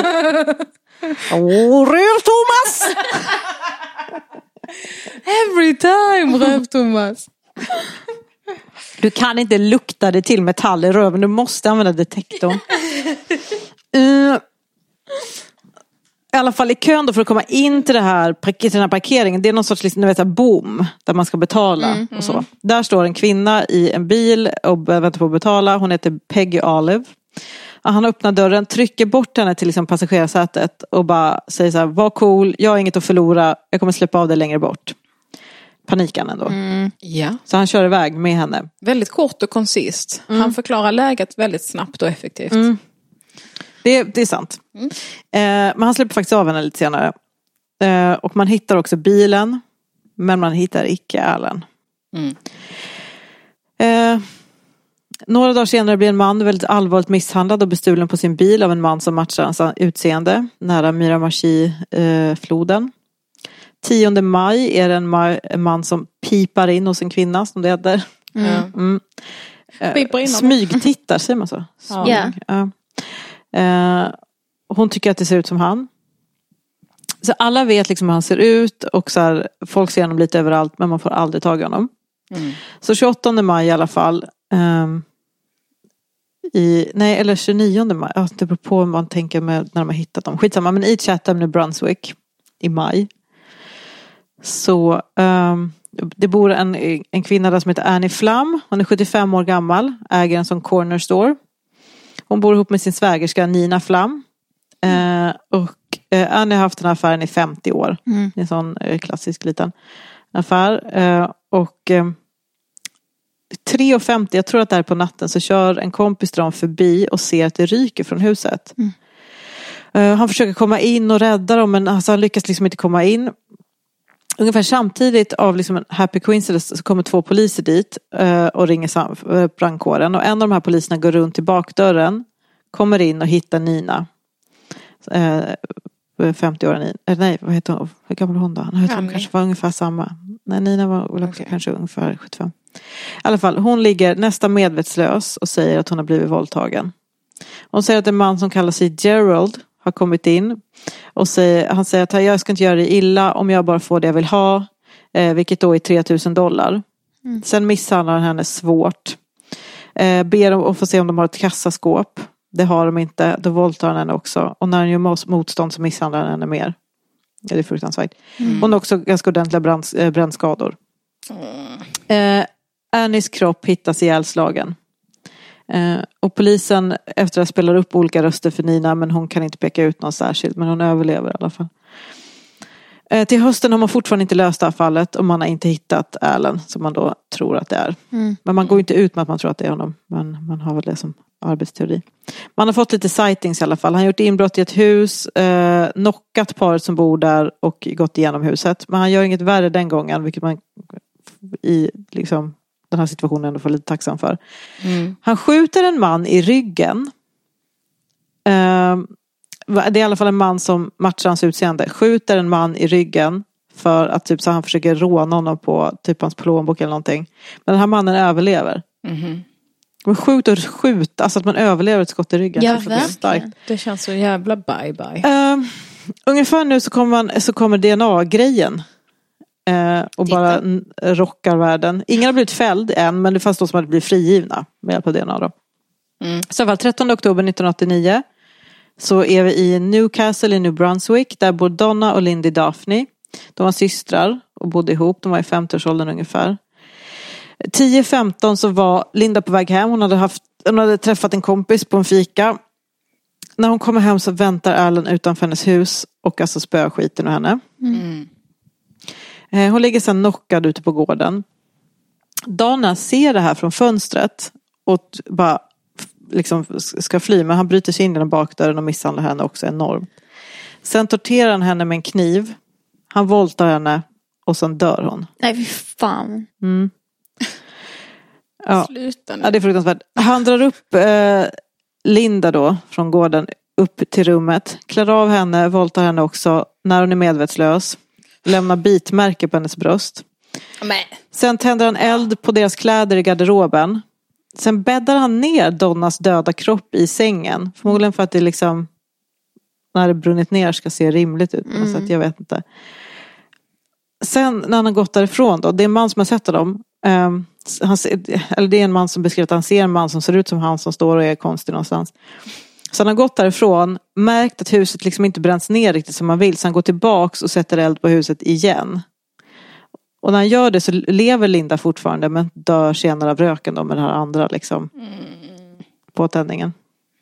Speaker 2: Åh, röv-Thomas!
Speaker 1: Every time, röv-Thomas.
Speaker 2: Du kan inte lukta det till metall i röven. Du måste använda detektorn. Uh, I alla fall i kön då för att komma in till, det här, till den här parkeringen. Det är någon sorts liksom, vet, bom där man ska betala. Mm, och så. Mm. Där står en kvinna i en bil och väntar på att betala. Hon heter Peggy Olive. Han öppnar dörren, trycker bort henne till liksom passagerarsätet och bara säger så här: var cool, jag har inget att förlora, jag kommer släppa av det längre bort. Panikan ändå. Mm.
Speaker 1: Ja.
Speaker 2: Så han kör iväg med henne.
Speaker 1: Väldigt kort och koncist. Mm. Han förklarar läget väldigt snabbt och effektivt.
Speaker 2: Mm. Det, det är sant. Mm. Eh, men han släpper faktiskt av henne lite senare. Eh, och man hittar också bilen. Men man hittar icke Allan.
Speaker 1: Mm.
Speaker 2: Eh, några dagar senare blir en man väldigt allvarligt misshandlad och bestulen på sin bil av en man som matchar hans utseende nära Miramachi-floden. Eh, tionde maj är det en, ma- en man som pipar in hos en kvinna, som det heter.
Speaker 1: Mm.
Speaker 2: Mm.
Speaker 1: Eh,
Speaker 2: smygtittar, säger man så? Smyg.
Speaker 6: Yeah.
Speaker 2: Ja. Eh, hon tycker att det ser ut som han. Så alla vet liksom hur han ser ut. Och så här, folk ser honom lite överallt, men man får aldrig tag i honom.
Speaker 1: Mm.
Speaker 2: Så tjugoåttonde maj i alla fall. Um, i, nej, eller tjugonionde maj. Ja, det beror på vad man tänker med när de har hittat dem. Skitsamma, men i Chatham, New Brunswick. I maj. Så um, det bor en, en kvinna där som heter Annie Flam. Hon är sjuttiofem år gammal. Äger en sån corner store. Hon bor ihop med sin svägerska Nina Flam. Mm. Eh, och eh, Annie har haft den här affären i femtio år. Mm. En sån eh, klassisk liten affär. Eh, och eh, tre femtio, jag tror att det är på natten, så kör en kompis dem förbi och ser att det ryker från huset. Mm. Eh, han försöker komma in och rädda dem, men alltså, han lyckas liksom inte komma in. Ungefär samtidigt av liksom en happy coincidence så kommer två poliser dit uh, och ringer sam- uh, brandkåren. Och en av de här poliserna går runt till bakdörren, kommer in och hittar Nina. Uh, femtio år Nina. Uh, nej, vad heter hon? Hur gammal var hon då? Hon kanske var ungefär samma. Nej, Nina var väl också okay. kanske ungefär sjuttiofem. I alla fall, hon ligger nästan medvetslös och säger att hon har blivit våldtagen. Hon säger att en man som kallar sig Gerald har kommit in och säger, han säger att jag ska inte göra det illa om jag bara får det jag vill ha, eh, vilket då är tre tusen dollar. Mm. Sen misshandlar han henne svårt. Eh, ber dem att få se om de har ett kassaskåp. Det har de inte. Då våldtar han henne också. Och när han gör motstånd så misshandlar han henne mer. Ja, det är fruktansvärt. Mm. Hon har också ganska ordentliga brand, äh, brännskador. Mm. Eh, Annies kropp hittas ihjälslagen. Eh, och polisen efter att spelar upp olika röster för Nina, men hon kan inte peka ut någon särskilt, men hon överlever i alla fall. Eh, till hösten har man fortfarande inte löst det här fallet och man har inte hittat Allan som man då tror att det är. Mm. Men man går inte ut med att man tror att det är honom, men man har väl det som arbetsteori. Man har fått lite sightings i alla fall. Han har gjort inbrott i ett hus, eh, knockat paret som bor där och gått igenom huset. Men han gör inget värre den gången, vilket man i liksom den här situationen ändå får lite tacksam för. Mm. Han skjuter en man i ryggen. Uh, det är i alla fall en man som matchar hans utseende. Skjuter en man i ryggen för att typ så han försöker råna honom på typ hans plånbok eller någonting. Men den här mannen överlever. Mm. Men skjut och skjut, alltså att man överlever ett skott i ryggen.
Speaker 1: Ja, verkligen. Det känns så jävla bye bye.
Speaker 2: Uh, ungefär nu så kommer, man, så kommer D N A-grejen. Eh, och Titta. bara n- rockar världen. Ingen har blivit fälld än, men det fanns de som hade blivit frigivna med hjälp av D N A då. Mm. Så i alla fall trettonde oktober nittonhundraåttionio så är vi i Newcastle i New Brunswick. Där bor Donna och Lindy Daphne. De var systrar och bodde ihop. De var i femtioårsåldern ungefär. tio femton så var Linda på väg hem. Hon hade, haft, hon hade träffat en kompis på en fika. När hon kommer hem så väntar Alan utanför hennes hus. Och alltså spöar skiten ur henne. Mm. Hon ligger sedan knockad ute på gården. Donna ser det här från fönstret. Och bara liksom ska fly. Men han bryter sig in genom bakdörren och misshandlar henne också enormt. Sen torterar han henne med en kniv. Han våldtar henne. Och sen dör hon.
Speaker 6: Nej, fy fan.
Speaker 2: Mm. Ja.
Speaker 1: Sluta nu.
Speaker 2: Ja, det är fruktansvärt. Han drar upp eh, Linda då från gården upp till rummet. Klär av henne, våldtar henne också när hon är medvetslös. Lämnar bitmärke på hennes bröst.
Speaker 1: Men.
Speaker 2: Sen tänder han eld på deras kläder i garderoben. Sen bäddar han ner Donnas döda kropp i sängen. Förmodligen för att det liksom när det brunnit ner ska se rimligt ut på något mm. sätt. Jag vet inte. Sen när han har gått därifrån då, det är en man som har sett dem. Um, han, eller det är en man som beskriver att han ser en man som ser ut som han som står och är konstig någonstans. Så han har gått därifrån, märkt att huset liksom inte bränns ner riktigt som man vill. Så han går tillbaks och sätter eld på huset igen. Och när han gör det så lever Linda fortfarande, men dör senare av röken då med det här andra liksom mm. påtändningen.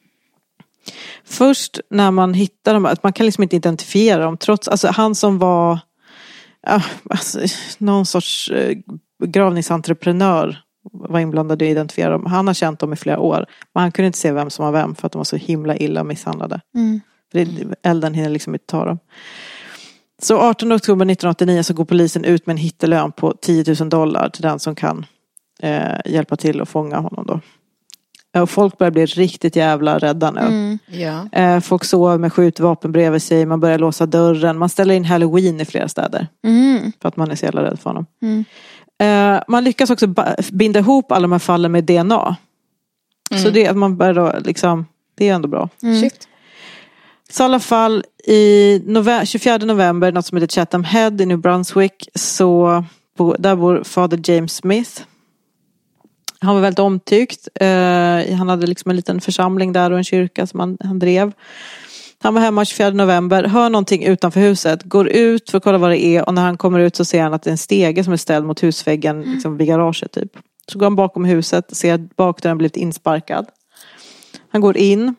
Speaker 2: Först när man hittar dem, att man kan liksom inte identifiera dem trots, alltså han som var ja, alltså, någon sorts eh, gravningsentreprenör var inblandad i att identifiera dem. Han har känt dem i flera år. Men han kunde inte se vem som var vem för att de var så himla illa misshandlade. Mm. För det, elden hinner liksom inte ta dem. Så artonde oktober nittonhundraåttionio så går polisen ut med en hittelön på tio tusen dollar till den som kan eh, hjälpa till att fånga honom då. Och folk börjar bli riktigt jävla rädda nu. Mm.
Speaker 1: Ja.
Speaker 2: Eh, folk sover med skjutvapen bredvid sig. Man börjar låsa dörren. Man ställer in Halloween i flera städer. Mm. För att man är så jävla rädd för honom. Mm. Eh, man lyckas också binda ihop alla de här fallen med D N A. Mm. Så det att man börjar då liksom, det är ändå bra.
Speaker 1: Mm. Shit.
Speaker 2: Så i alla fall i nove- tjugofjärde november, något som heter Chatham Head i New Brunswick, så bo, där bor Father James Smith. Han var väldigt omtyckt. Uh, han hade liksom en liten församling där och en kyrka som han, han drev. Han var hemma tjugofjärde november, hör någonting utanför huset, går ut för att kolla vad det är, och när han kommer ut så ser han att det är en stege som är ställd mot husväggen liksom vid garaget typ. Så går han bakom huset och ser att bakdörren blivit insparkad. Han går in.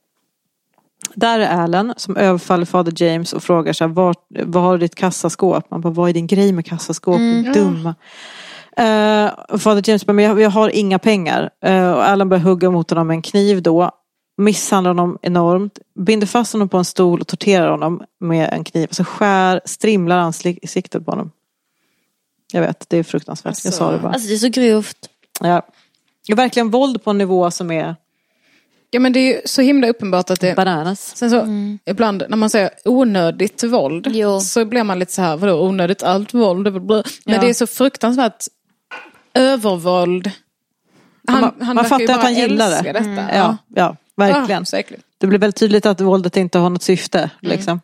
Speaker 2: Där är Alan som överfaller Father James och frågar sig, vad, vad har du ditt kassaskåp? Man bara, vad är din grej med kassaskåp? Mm. Dumma. Uh, Father James bara, men jag, jag har inga pengar. Uh, och Alan börjar hugga mot honom med en kniv då. Misshandlar honom enormt. Binder fast honom på en stol och torterar honom med en kniv. Och så skär, strimlar ansiktet på honom. Jag vet, det är fruktansvärt. Alltså, jag sa det bara.
Speaker 6: Alltså det är så grovt.
Speaker 2: Ja. Det är verkligen våld på en nivå som är...
Speaker 1: Ja, men det är ju så himla uppenbart att det...
Speaker 2: Bananas.
Speaker 1: Sen så, mm. ibland när man säger onödigt våld, jo. Så blir man lite så här, vadå onödigt allt våld? Men ja. Det är så fruktansvärt övervåld. Han,
Speaker 2: man
Speaker 1: han
Speaker 2: man fattar att han gillar det.
Speaker 1: Detta.
Speaker 2: Mm. Ja, ja, verkligen.
Speaker 1: Ah,
Speaker 2: det blir väldigt tydligt att våldet inte har något syfte. Mm. Liksom.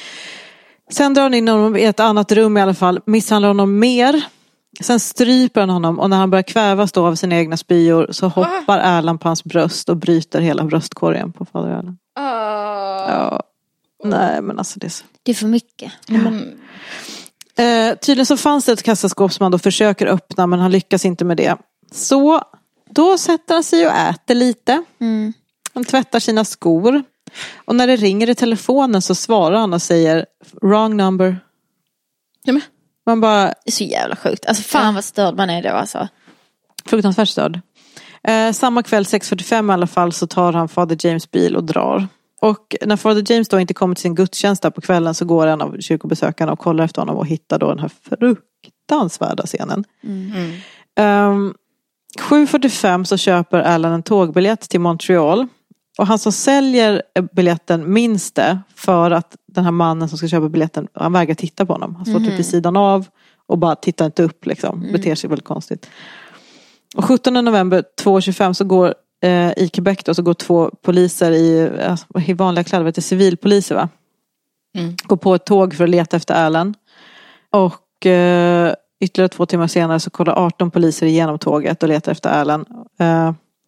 Speaker 2: Sen drar han in honom i ett annat rum i alla fall. Misshandlar honom mer. Sen stryper han honom, och när han börjar kvävas då av sina egna spyor så hoppar ah. Erland på hans bröst och bryter hela bröstkorgen på fader Erland.
Speaker 1: Ah.
Speaker 2: Ja. Nej, men alltså det är så.
Speaker 6: Det är för mycket.
Speaker 2: Ja. Men... Eh, tydligen så fanns det ett kassaskåp som han då försöker öppna, men han lyckas inte med det. Så då sätter han sig och äter lite. Mm. Han tvättar sina skor. Och när det ringer i telefonen så svarar han och säger wrong number.
Speaker 1: Ja, men.
Speaker 2: Man bara...
Speaker 6: Det är så jävla sjukt. Alltså fan ja. Vad störd man är då alltså.
Speaker 2: Fruktansvärt störd. Eh, samma kväll sex fyrtiofem i alla fall så tar han Father James bil och drar. Och när Father James då inte kommer till sin gudstjänst där på kvällen så går en av kyrkobesökarna och kollar efter honom och hittar då den här fruktansvärda scenen. Mm. Um, sju fyrtiofem så köper Alan en tågbiljett till Montreal. Och han som säljer biljetten minns det för att den här mannen som ska köpa biljetten, han vägrar titta på honom. Han står mm. typ vid sidan av och bara tittar inte upp liksom. Mm. Beter sig väldigt konstigt. Och sjuttonde november två tjugofem så går eh, i Quebec då, så går två poliser i, alltså, i vanliga kläder, vet du, civilpoliser va? Mm. Går på ett tåg för att leta efter Alan. Och eh, ytterligare två timmar senare så kollar arton poliser igenom tåget och letar efter Alan. Eh,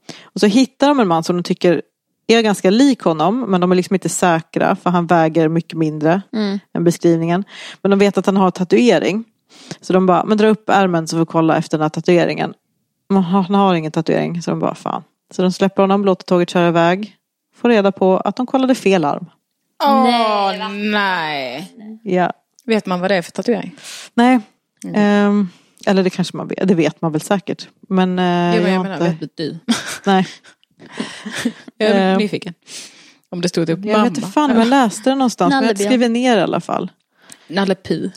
Speaker 2: Och så hittar de en man som de tycker är ganska lik honom, men de är liksom inte säkra för han väger mycket mindre mm. än beskrivningen. Men de vet att han har tatuering. Så de bara, men dra upp ärmen så får vi kolla efter den här tatueringen. Men han har ingen tatuering, så de bara, fan. Så de släpper honom, låter tåget köra iväg. Får reda på att de kollade fel arm.
Speaker 1: Åh, nej. nej.
Speaker 2: Ja.
Speaker 1: Vet man vad det är för tatuering?
Speaker 2: Nej. Mm. Um, eller det kanske man vet. Det vet man väl säkert. Men uh,
Speaker 1: jo, men jag,
Speaker 2: jag
Speaker 1: menar,
Speaker 2: inte...
Speaker 1: vet du?
Speaker 2: Nej.
Speaker 1: Jag är
Speaker 2: uh,
Speaker 1: nyfiken. Om det stod upp
Speaker 2: jag
Speaker 1: mamma.
Speaker 2: vet inte fan om jag läste det någonstans. Men jag skriver ner i alla fall.
Speaker 1: Nalle Puh.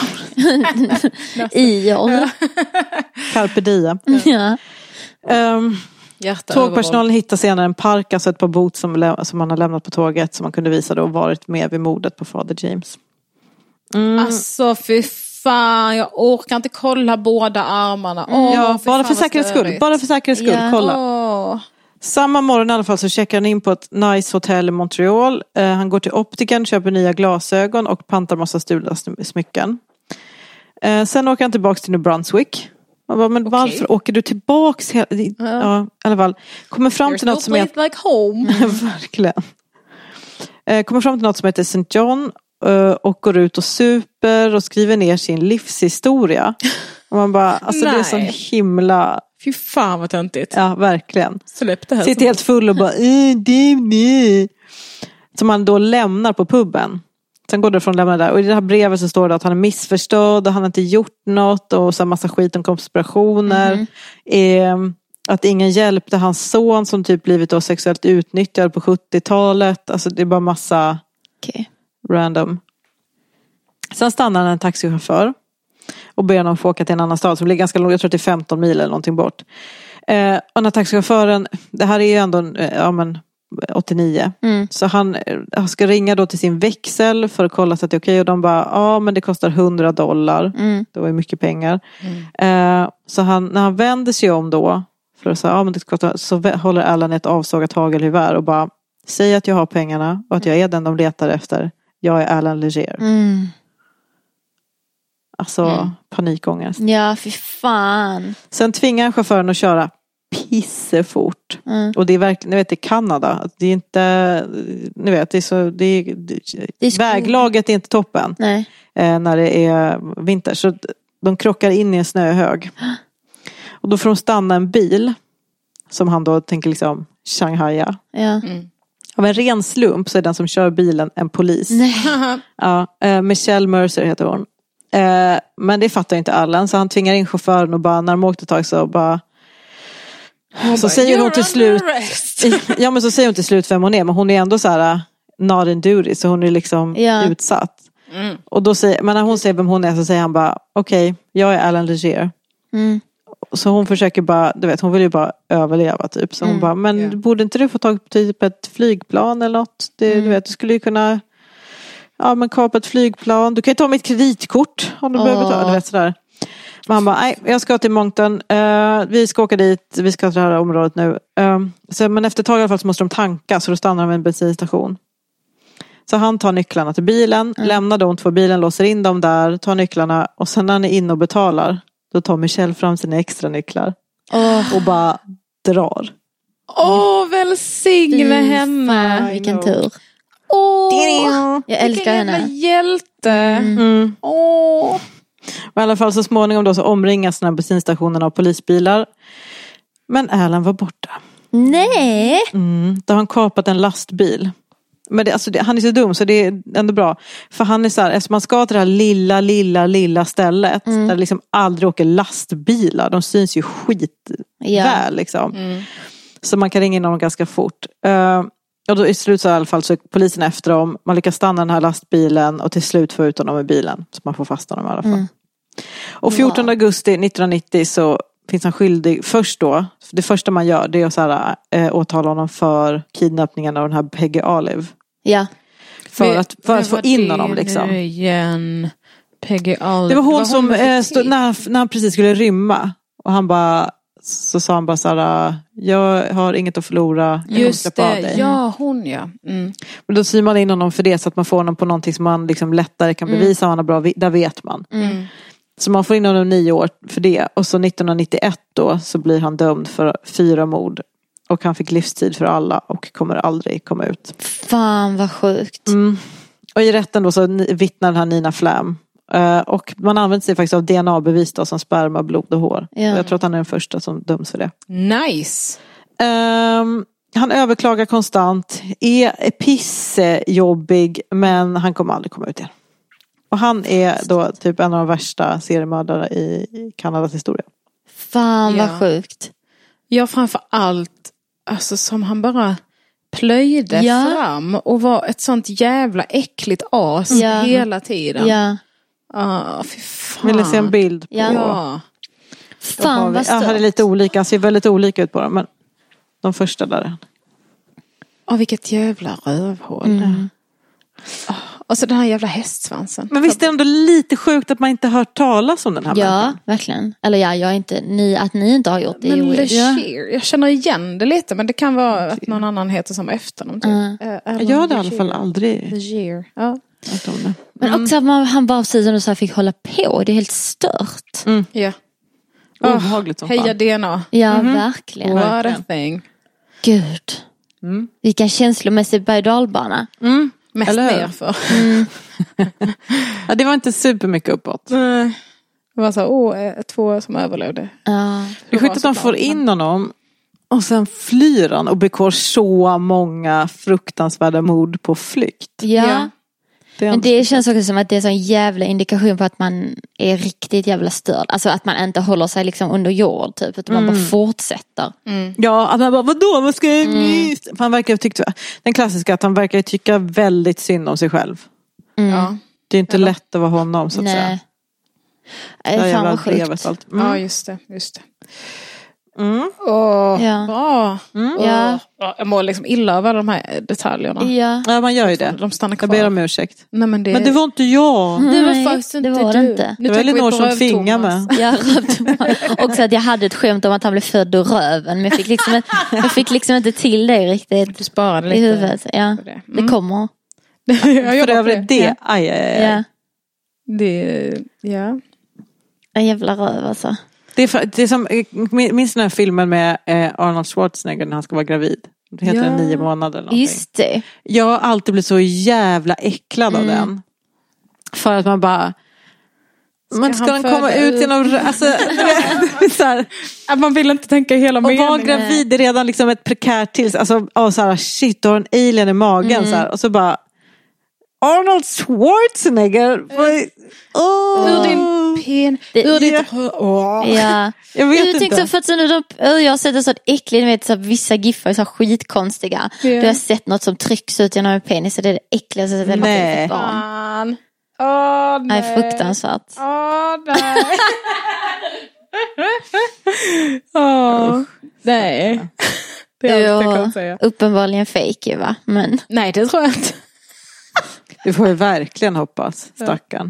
Speaker 6: Ior.
Speaker 2: Carpe diem.
Speaker 6: Ja.
Speaker 2: Um, Tågpersonalen hittar senare en park, alltså ett par bot som, som man har lämnat på tåget, som man kunde visa då varit med vid mordet på fader James.
Speaker 1: Mm. Alltså fy fan, jag orkar inte kolla båda armarna. Åh,
Speaker 2: ja, bara för säkerhets skull. Bara för säkerhets skull, yeah. Kolla.
Speaker 1: Åh.
Speaker 2: Samma morgon i alla fall så checkar han in på ett nice hotell i Montreal. Uh, han går till optiken, köper nya glasögon och pantar massa stulna smycken. Uh, sen åker han tillbaka till New Brunswick. Man bara, men okay. Varför åker du tillbaks? Hela... Uh. Ja, i alla fall. Kommer fram
Speaker 1: There's
Speaker 2: till något
Speaker 1: no
Speaker 2: som är...
Speaker 1: like home.
Speaker 2: Verkligen. Uh, kommer fram till något som heter Saint John. Uh, och går ut och super och skriver ner sin livshistoria. Och man bara, alltså det är så himla...
Speaker 1: Fy fan vad töntigt.
Speaker 2: Ja, verkligen.
Speaker 1: Släpp det här.
Speaker 2: Sitter helt full och bara... Äh, det, det. Som man då lämnar på puben. Sen går det från att lämna där. Och i det här brevet så står det att han är missförstådd och han har inte gjort något. Och så massa skit om konspirationer. Mm. Eh, att ingen hjälpte hans son som typ blivit då sexuellt utnyttjad på sjuttiotalet. Alltså det är bara massa...
Speaker 6: Okay.
Speaker 2: Random. Sen stannar en taxichaufför och ber honom få åka till en annan stad som ligger ganska långt, jag tror att det är femton mil eller någonting bort. Eh, och när taxichauffören, det här är ju ändå ja, men, åttionio. Mm. Så han, han ska ringa då till sin växel för att kolla så att det är okej. Och de bara, ja men det kostar hundra dollar. Mm. Det var ju mycket pengar. Mm. Eh, så han, när han vänder sig om då för att säga, ja men det kostar, så håller Alan ett avsågat hagelgevär och bara, säg att jag har pengarna och att jag är den de letar efter. Jag är Alan Leger. Mm. Alltså mm. panikångest.
Speaker 6: Ja, fy fan.
Speaker 2: Sen tvingar chauffören att köra pissefort. Mm. Och det är verkligen, ni vet, det är Kanada. Det är inte, ni vet, det är så, det är, det, det är väglaget är inte toppen. Nej. Eh, när det är vinter. Så de krockar in i en snöhög. Och då får de stanna en bil. Som han då tänker liksom Shanghaia.
Speaker 6: Ja. Mm.
Speaker 2: Av en ren slump så är den som kör bilen en polis. Ja, eh, Michelle Mercer heter hon. Eh, men det fattar inte Allen. Så han tvingar in chauffören och bara, när de åkte ett tag så bara...
Speaker 1: Hon
Speaker 2: så
Speaker 1: bara,
Speaker 2: säger hon till slut... ja, men så säger hon till slut vem hon är. Men hon är ändå så här not in duty. Så hon är liksom ja. utsatt. Mm. Och då säger, men när hon säger vem hon är så säger han bara, okej, okay, jag är Alan Leger. Mm. Så hon försöker bara, du vet, hon vill ju bara överleva typ. Så hon mm, bara, men yeah. borde inte du få tag på typ ett flygplan eller något? Det, mm. Du vet, du skulle ju kunna ja men kapa ett flygplan. Du kan ju ta mitt kreditkort om du oh. behöver ta, du vet sådär. Men han bara, nej, jag ska till Moncton. Uh, vi ska åka dit, vi ska till det här området nu. Uh, så, men efter ett tag i alla fall så måste de tanka, så då stannar de vid en bensinstation. Så han tar nycklarna till bilen, mm. lämnar de två bilen, låser in dem där, tar nycklarna och sen när han är inne och betalar, då tar Michelle fram sina extra nycklar oh. och bara drar.
Speaker 1: Åh, oh, välsigne henne.
Speaker 6: Fan, vilken tur.
Speaker 1: Åh, oh,
Speaker 6: jag älskar henne.
Speaker 1: Vilken hjälte.
Speaker 2: Mm. Mm.
Speaker 1: Oh.
Speaker 2: I alla fall så småningom då så omringas den här bensinstationen av polisbilar. Men Alan var borta.
Speaker 6: Nej.
Speaker 2: Mm, då har han kapat en lastbil. Men det, alltså det, han är så dum så det är ändå bra. För han är så här, eftersom man ska till det här lilla, lilla, lilla stället. Mm. Där det liksom aldrig åker lastbilar. De syns ju skit ja. väl liksom. Mm. Så man kan ringa in dem ganska fort. Uh, och då i slut så i alla fall så är polisen efter dem. Man lyckas stanna den här lastbilen och till slut få ut honom i bilen. Så man får fast honom i alla fall. Mm. Och fjortonde augusti nittonhundranittio så finns han skyldig först då. Det första man gör det är att så här, äh, åtala honom för kidnappningen av den här Peggy Olive.
Speaker 6: Ja.
Speaker 2: För men, att, för att få in honom liksom.
Speaker 1: Igen. Peggy Olive.
Speaker 2: Det var hon, var hon som äh, stod, när, när han precis skulle rymma. Och han bara, så sa han bara så här, jag har inget att förlora. Jag
Speaker 1: just det, ja hon ja. Mm.
Speaker 2: Men då syr man in honom för det så att man får honom på någonting som man liksom lättare kan bevisa mm. han har bra, där vet man. Mm. Så man får in honom nio år för det. Och så nittonhundranittioett då så blir han dömd för fyra mord. Och han fick livstid för alla och kommer aldrig komma ut.
Speaker 6: Fan vad sjukt.
Speaker 2: Mm. Och i rätten då så vittnar den här Nina Flam. Uh, och man använder sig faktiskt av D N A-bevis då, som sperma, blod och hår.
Speaker 6: Ja.
Speaker 2: Jag tror att han är den första som döms för det.
Speaker 1: Nice.
Speaker 2: Um, han överklagar konstant. Är pissejobbig, men han kommer aldrig komma ut igen. Och han är då typ en av de värsta seriemördare i Kanadas historia.
Speaker 6: Fan vad
Speaker 1: Ja.
Speaker 6: sjukt.
Speaker 1: Ja, framför allt alltså, som han bara plöjde
Speaker 6: Ja.
Speaker 1: fram och var ett sånt jävla äckligt as
Speaker 6: Ja.
Speaker 1: hela tiden.
Speaker 6: Ja.
Speaker 1: Ah, fy fan.
Speaker 2: Vill ni se en bild på?
Speaker 6: Ja.
Speaker 1: Ja.
Speaker 6: Fan vad
Speaker 2: Ja, han är
Speaker 6: stört.
Speaker 2: lite olika. Han ser väldigt olika ut på dem. Men de första där är han.
Speaker 1: Ah, vilket jävla rövhål.
Speaker 6: Mm.
Speaker 1: Ah, och så den här jävla hästsvansen.
Speaker 2: Men visst är det ändå lite sjukt att man inte hört talas om den här
Speaker 6: Ja,
Speaker 2: människan?
Speaker 6: verkligen. Eller ja, jag är inte, ni, att ni inte har gjort det. är
Speaker 1: Men
Speaker 6: ju weird.
Speaker 1: Leger, jag känner igen det lite. Men det kan vara att någon annan heter som efternamn. Typ.
Speaker 6: Mm.
Speaker 1: Eh,
Speaker 2: Jag hade i alla fall aldrig
Speaker 1: Leger. Ja.
Speaker 2: hört om det.
Speaker 6: Men också att man, han bara precis och så här fick hålla på. Det är helt stört.
Speaker 1: Ja.
Speaker 2: Obehagligt som
Speaker 1: Heja
Speaker 2: fan.
Speaker 1: D N A.
Speaker 6: Ja, verkligen.
Speaker 1: What a
Speaker 2: Verkligen.
Speaker 1: thing.
Speaker 6: Gud.
Speaker 2: Mm.
Speaker 6: Vilken känslomässig berg- och dalbana.
Speaker 1: Mest
Speaker 2: Eller hur?
Speaker 1: nerför.
Speaker 2: Ja, det var inte supermycket uppåt.
Speaker 1: Det var så, åh, eh, två som överlevde.
Speaker 6: Ja.
Speaker 2: Det är sjukt att de får in honom och sen flyr han och begår så många fruktansvärda mord på flykt.
Speaker 6: Ja.
Speaker 1: Ja.
Speaker 2: Det är
Speaker 6: Men det känns också som att det är en sån jävla indikation på att man är riktigt jävla störd. Alltså att man inte håller sig liksom under jord typ. Utan man bara fortsätter.
Speaker 2: Ja, att han bara, vadå, vad ska jag mm. För han verkar tycka, den klassiska att han verkar tycka väldigt synd om sig själv.
Speaker 1: Ja.
Speaker 2: Det är inte lätt att vara honom så att säga.
Speaker 6: Nej.
Speaker 2: Det här
Speaker 6: Nej, fan
Speaker 2: jävla
Speaker 6: vad sjukt.
Speaker 2: brevet och allt. Mm.
Speaker 1: Ja, just det. Just det.
Speaker 2: Mm.
Speaker 1: Åh,
Speaker 6: Ja.
Speaker 1: bra.
Speaker 6: Ja.
Speaker 1: Åh, jag mår liksom illa av alla de här detaljerna.
Speaker 6: Ja.
Speaker 2: Ja, man gör ju det.
Speaker 1: De stannar kvar.
Speaker 2: Jag ber om ursäkt.
Speaker 1: Nej, men det,
Speaker 2: Men det var inte jag.
Speaker 1: det var
Speaker 6: Nej,
Speaker 1: faktiskt inte
Speaker 6: det var
Speaker 1: du.
Speaker 6: det inte.
Speaker 1: Nu
Speaker 2: Det var
Speaker 1: tänker vi
Speaker 2: Elinor
Speaker 1: på
Speaker 2: som
Speaker 1: Röv
Speaker 2: tvingade
Speaker 1: Thomas.
Speaker 2: mig.
Speaker 6: Jag rövde också att jag hade ett skämt om att han blev född ur röven. Men jag fick liksom, jag fick liksom inte till det riktigt
Speaker 1: Du sparade
Speaker 6: i
Speaker 1: lite.
Speaker 6: huvudet. Ja.
Speaker 1: på det.
Speaker 6: Det kommer.
Speaker 1: jag
Speaker 2: För
Speaker 1: jobbar på
Speaker 2: övrigt det. Aj, aj, aj.
Speaker 6: Ja.
Speaker 1: Det, ja.
Speaker 6: En jävla röv alltså.
Speaker 2: Det är, för, det är som, minns den här filmen med eh, Arnold Schwarzenegger när han ska vara gravid. Det heter
Speaker 1: Ja.
Speaker 2: den nio månader eller någonting.
Speaker 6: Just det.
Speaker 2: Jag har alltid blivit så jävla äcklad
Speaker 6: Mm.
Speaker 2: av den. För att man bara... Man ska
Speaker 1: han
Speaker 2: den komma
Speaker 1: föda
Speaker 2: ut
Speaker 1: ut?
Speaker 2: genom... Alltså, så här,
Speaker 1: Att man vill inte tänka hela
Speaker 2: och vara
Speaker 1: meningen.
Speaker 2: gravid är redan liksom ett prekärt tillstånd. Alltså, oh, så här, shit, du har en alien i magen.
Speaker 6: Mm.
Speaker 2: Så här, och så bara... Arnold Schwarzenegger! Oh.
Speaker 1: Ur din pen...
Speaker 6: Det-
Speaker 1: ur ditt...
Speaker 2: Ja.
Speaker 1: Åh.
Speaker 6: Ja.
Speaker 2: Jag vet
Speaker 6: Jag
Speaker 2: inte.
Speaker 6: tänkte för att så nu de, jag har sett en sån äcklig, ni vet så här, vissa giffar är så här skitkonstiga.
Speaker 1: Ja.
Speaker 6: Du har sett något som trycks ut genom en penis, så det är det äckligaste jag sett
Speaker 2: Nej.
Speaker 6: för ett barn.
Speaker 1: Fan. Åh, nej.
Speaker 6: Nej, fruktansvärt.
Speaker 1: Åh, nej. Åh, nej. Det är allt jag kan säga.
Speaker 6: Uppenbarligen fake ju va, men
Speaker 1: Nej, det tror jag inte.
Speaker 2: Det får jag verkligen hoppas, stackarn.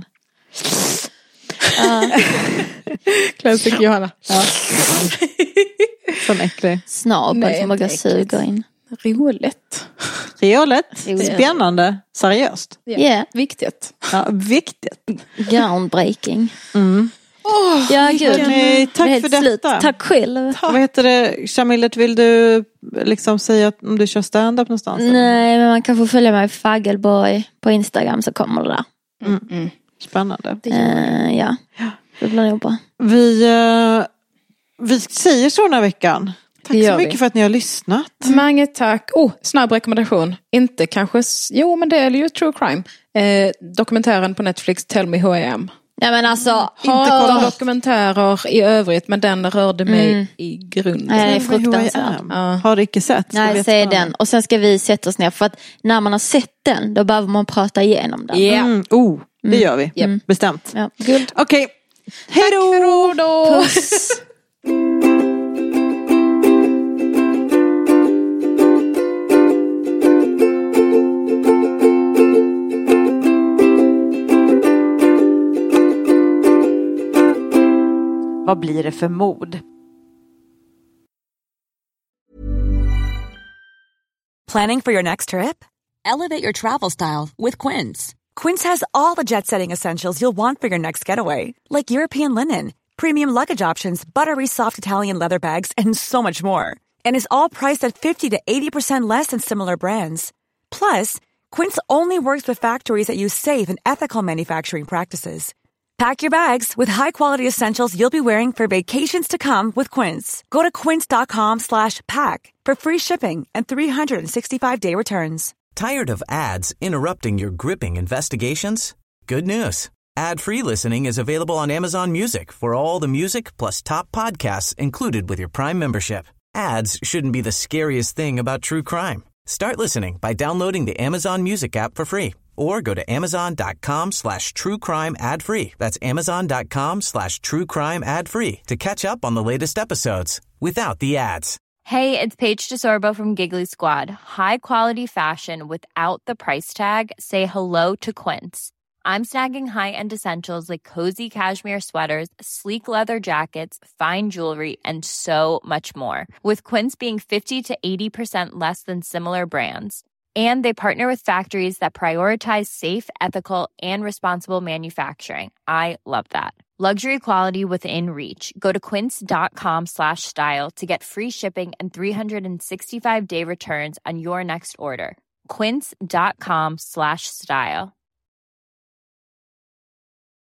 Speaker 1: Classic Johanna.
Speaker 2: Ja. Sån äcklig.
Speaker 6: snabel
Speaker 1: Nej,
Speaker 6: som bara
Speaker 1: inte äckligt.
Speaker 6: suger in.
Speaker 1: Roligt.
Speaker 2: Trevligt.
Speaker 6: Roligt.
Speaker 2: Spännande. Seriöst.
Speaker 1: Ja.
Speaker 6: Yeah.
Speaker 1: Viktigt.
Speaker 2: Ja, viktigt.
Speaker 6: Groundbreaking.
Speaker 2: Mm.
Speaker 6: Ja gud.
Speaker 2: Nej, tack
Speaker 6: Det är
Speaker 2: för
Speaker 6: helt slut.
Speaker 2: detta.
Speaker 6: Tack själv.
Speaker 2: Vad heter det? Shamilet, vill du liksom säga att om du kör stand-up någonstans?
Speaker 6: Nej, men man kan få följa mig Faggelborg på Instagram så kommer det där.
Speaker 2: Mm. Spännande.
Speaker 6: Uh, ja, det blir nog bra.
Speaker 2: Vi, uh, vi säger så den här veckan. Tack
Speaker 1: Det gör
Speaker 2: så
Speaker 1: vi.
Speaker 2: mycket för att ni har lyssnat.
Speaker 1: Mange tack. Oh, snabb rekommendation. Inte kanske... s- Jo, men det är ju true crime. Eh, dokumentären på Netflix, Tell Me Who I Am.
Speaker 6: Ja men alltså,
Speaker 1: Har
Speaker 6: ha,
Speaker 1: dokumentärer i övrigt, men den rörde mig
Speaker 6: Mm.
Speaker 1: i grunden.
Speaker 6: Nej, det är
Speaker 2: Who I
Speaker 6: fruktansvärt.
Speaker 2: am.
Speaker 1: Ja.
Speaker 2: Har icke sett. Så
Speaker 6: nej
Speaker 2: vet
Speaker 6: säg
Speaker 2: man.
Speaker 6: den. Och sen ska vi sätta oss ner för att när man har sett den då behöver man prata igenom den.
Speaker 1: Ja.
Speaker 2: Mm. Oh, det gör vi.
Speaker 6: Mm.
Speaker 2: Bestämt.
Speaker 6: Ja.
Speaker 1: Guld.
Speaker 2: Okej. Hej då!
Speaker 1: Hej då!
Speaker 6: Puss.
Speaker 2: Vad blir det för mod?
Speaker 9: Planning for your next trip? Elevate your travel style with Quince. Quince has all the jet-setting essentials you'll want for your next getaway, like European linen, premium luggage options, buttery soft Italian leather bags, and so much more. And is all priced at fifty to eighty percent less than similar brands. Plus, Quince only works with factories that use safe and ethical manufacturing practices. Pack your bags with high-quality essentials you'll be wearing for vacations to come with Quince. Go to quince.com slash pack for free shipping and three sixty-five day returns.
Speaker 3: Tired of ads interrupting your gripping investigations? Good news. Ad-free listening is available on Amazon Music for all the music plus top podcasts included with your Prime membership. Ads shouldn't be the scariest thing about true crime. Start listening by downloading the Amazon Music app for free or go to amazon.com slash true crime ad free. That's amazon.com slash true crime ad free to catch up on the latest episodes without the ads.
Speaker 10: Hey, it's Paige DeSorbo from Giggly Squad. High quality fashion without the price tag. Say hello to Quince. I'm snagging high-end essentials like cozy cashmere sweaters, sleek leather jackets, fine jewelry, and so much more. With Quince being fifty to eighty percent less than similar brands. And they partner with factories that prioritize safe, ethical, and responsible manufacturing. I love that. Luxury quality within reach. Go to quince.com slash style to get free shipping and three sixty-five day returns on your next order. Quince.com slash style.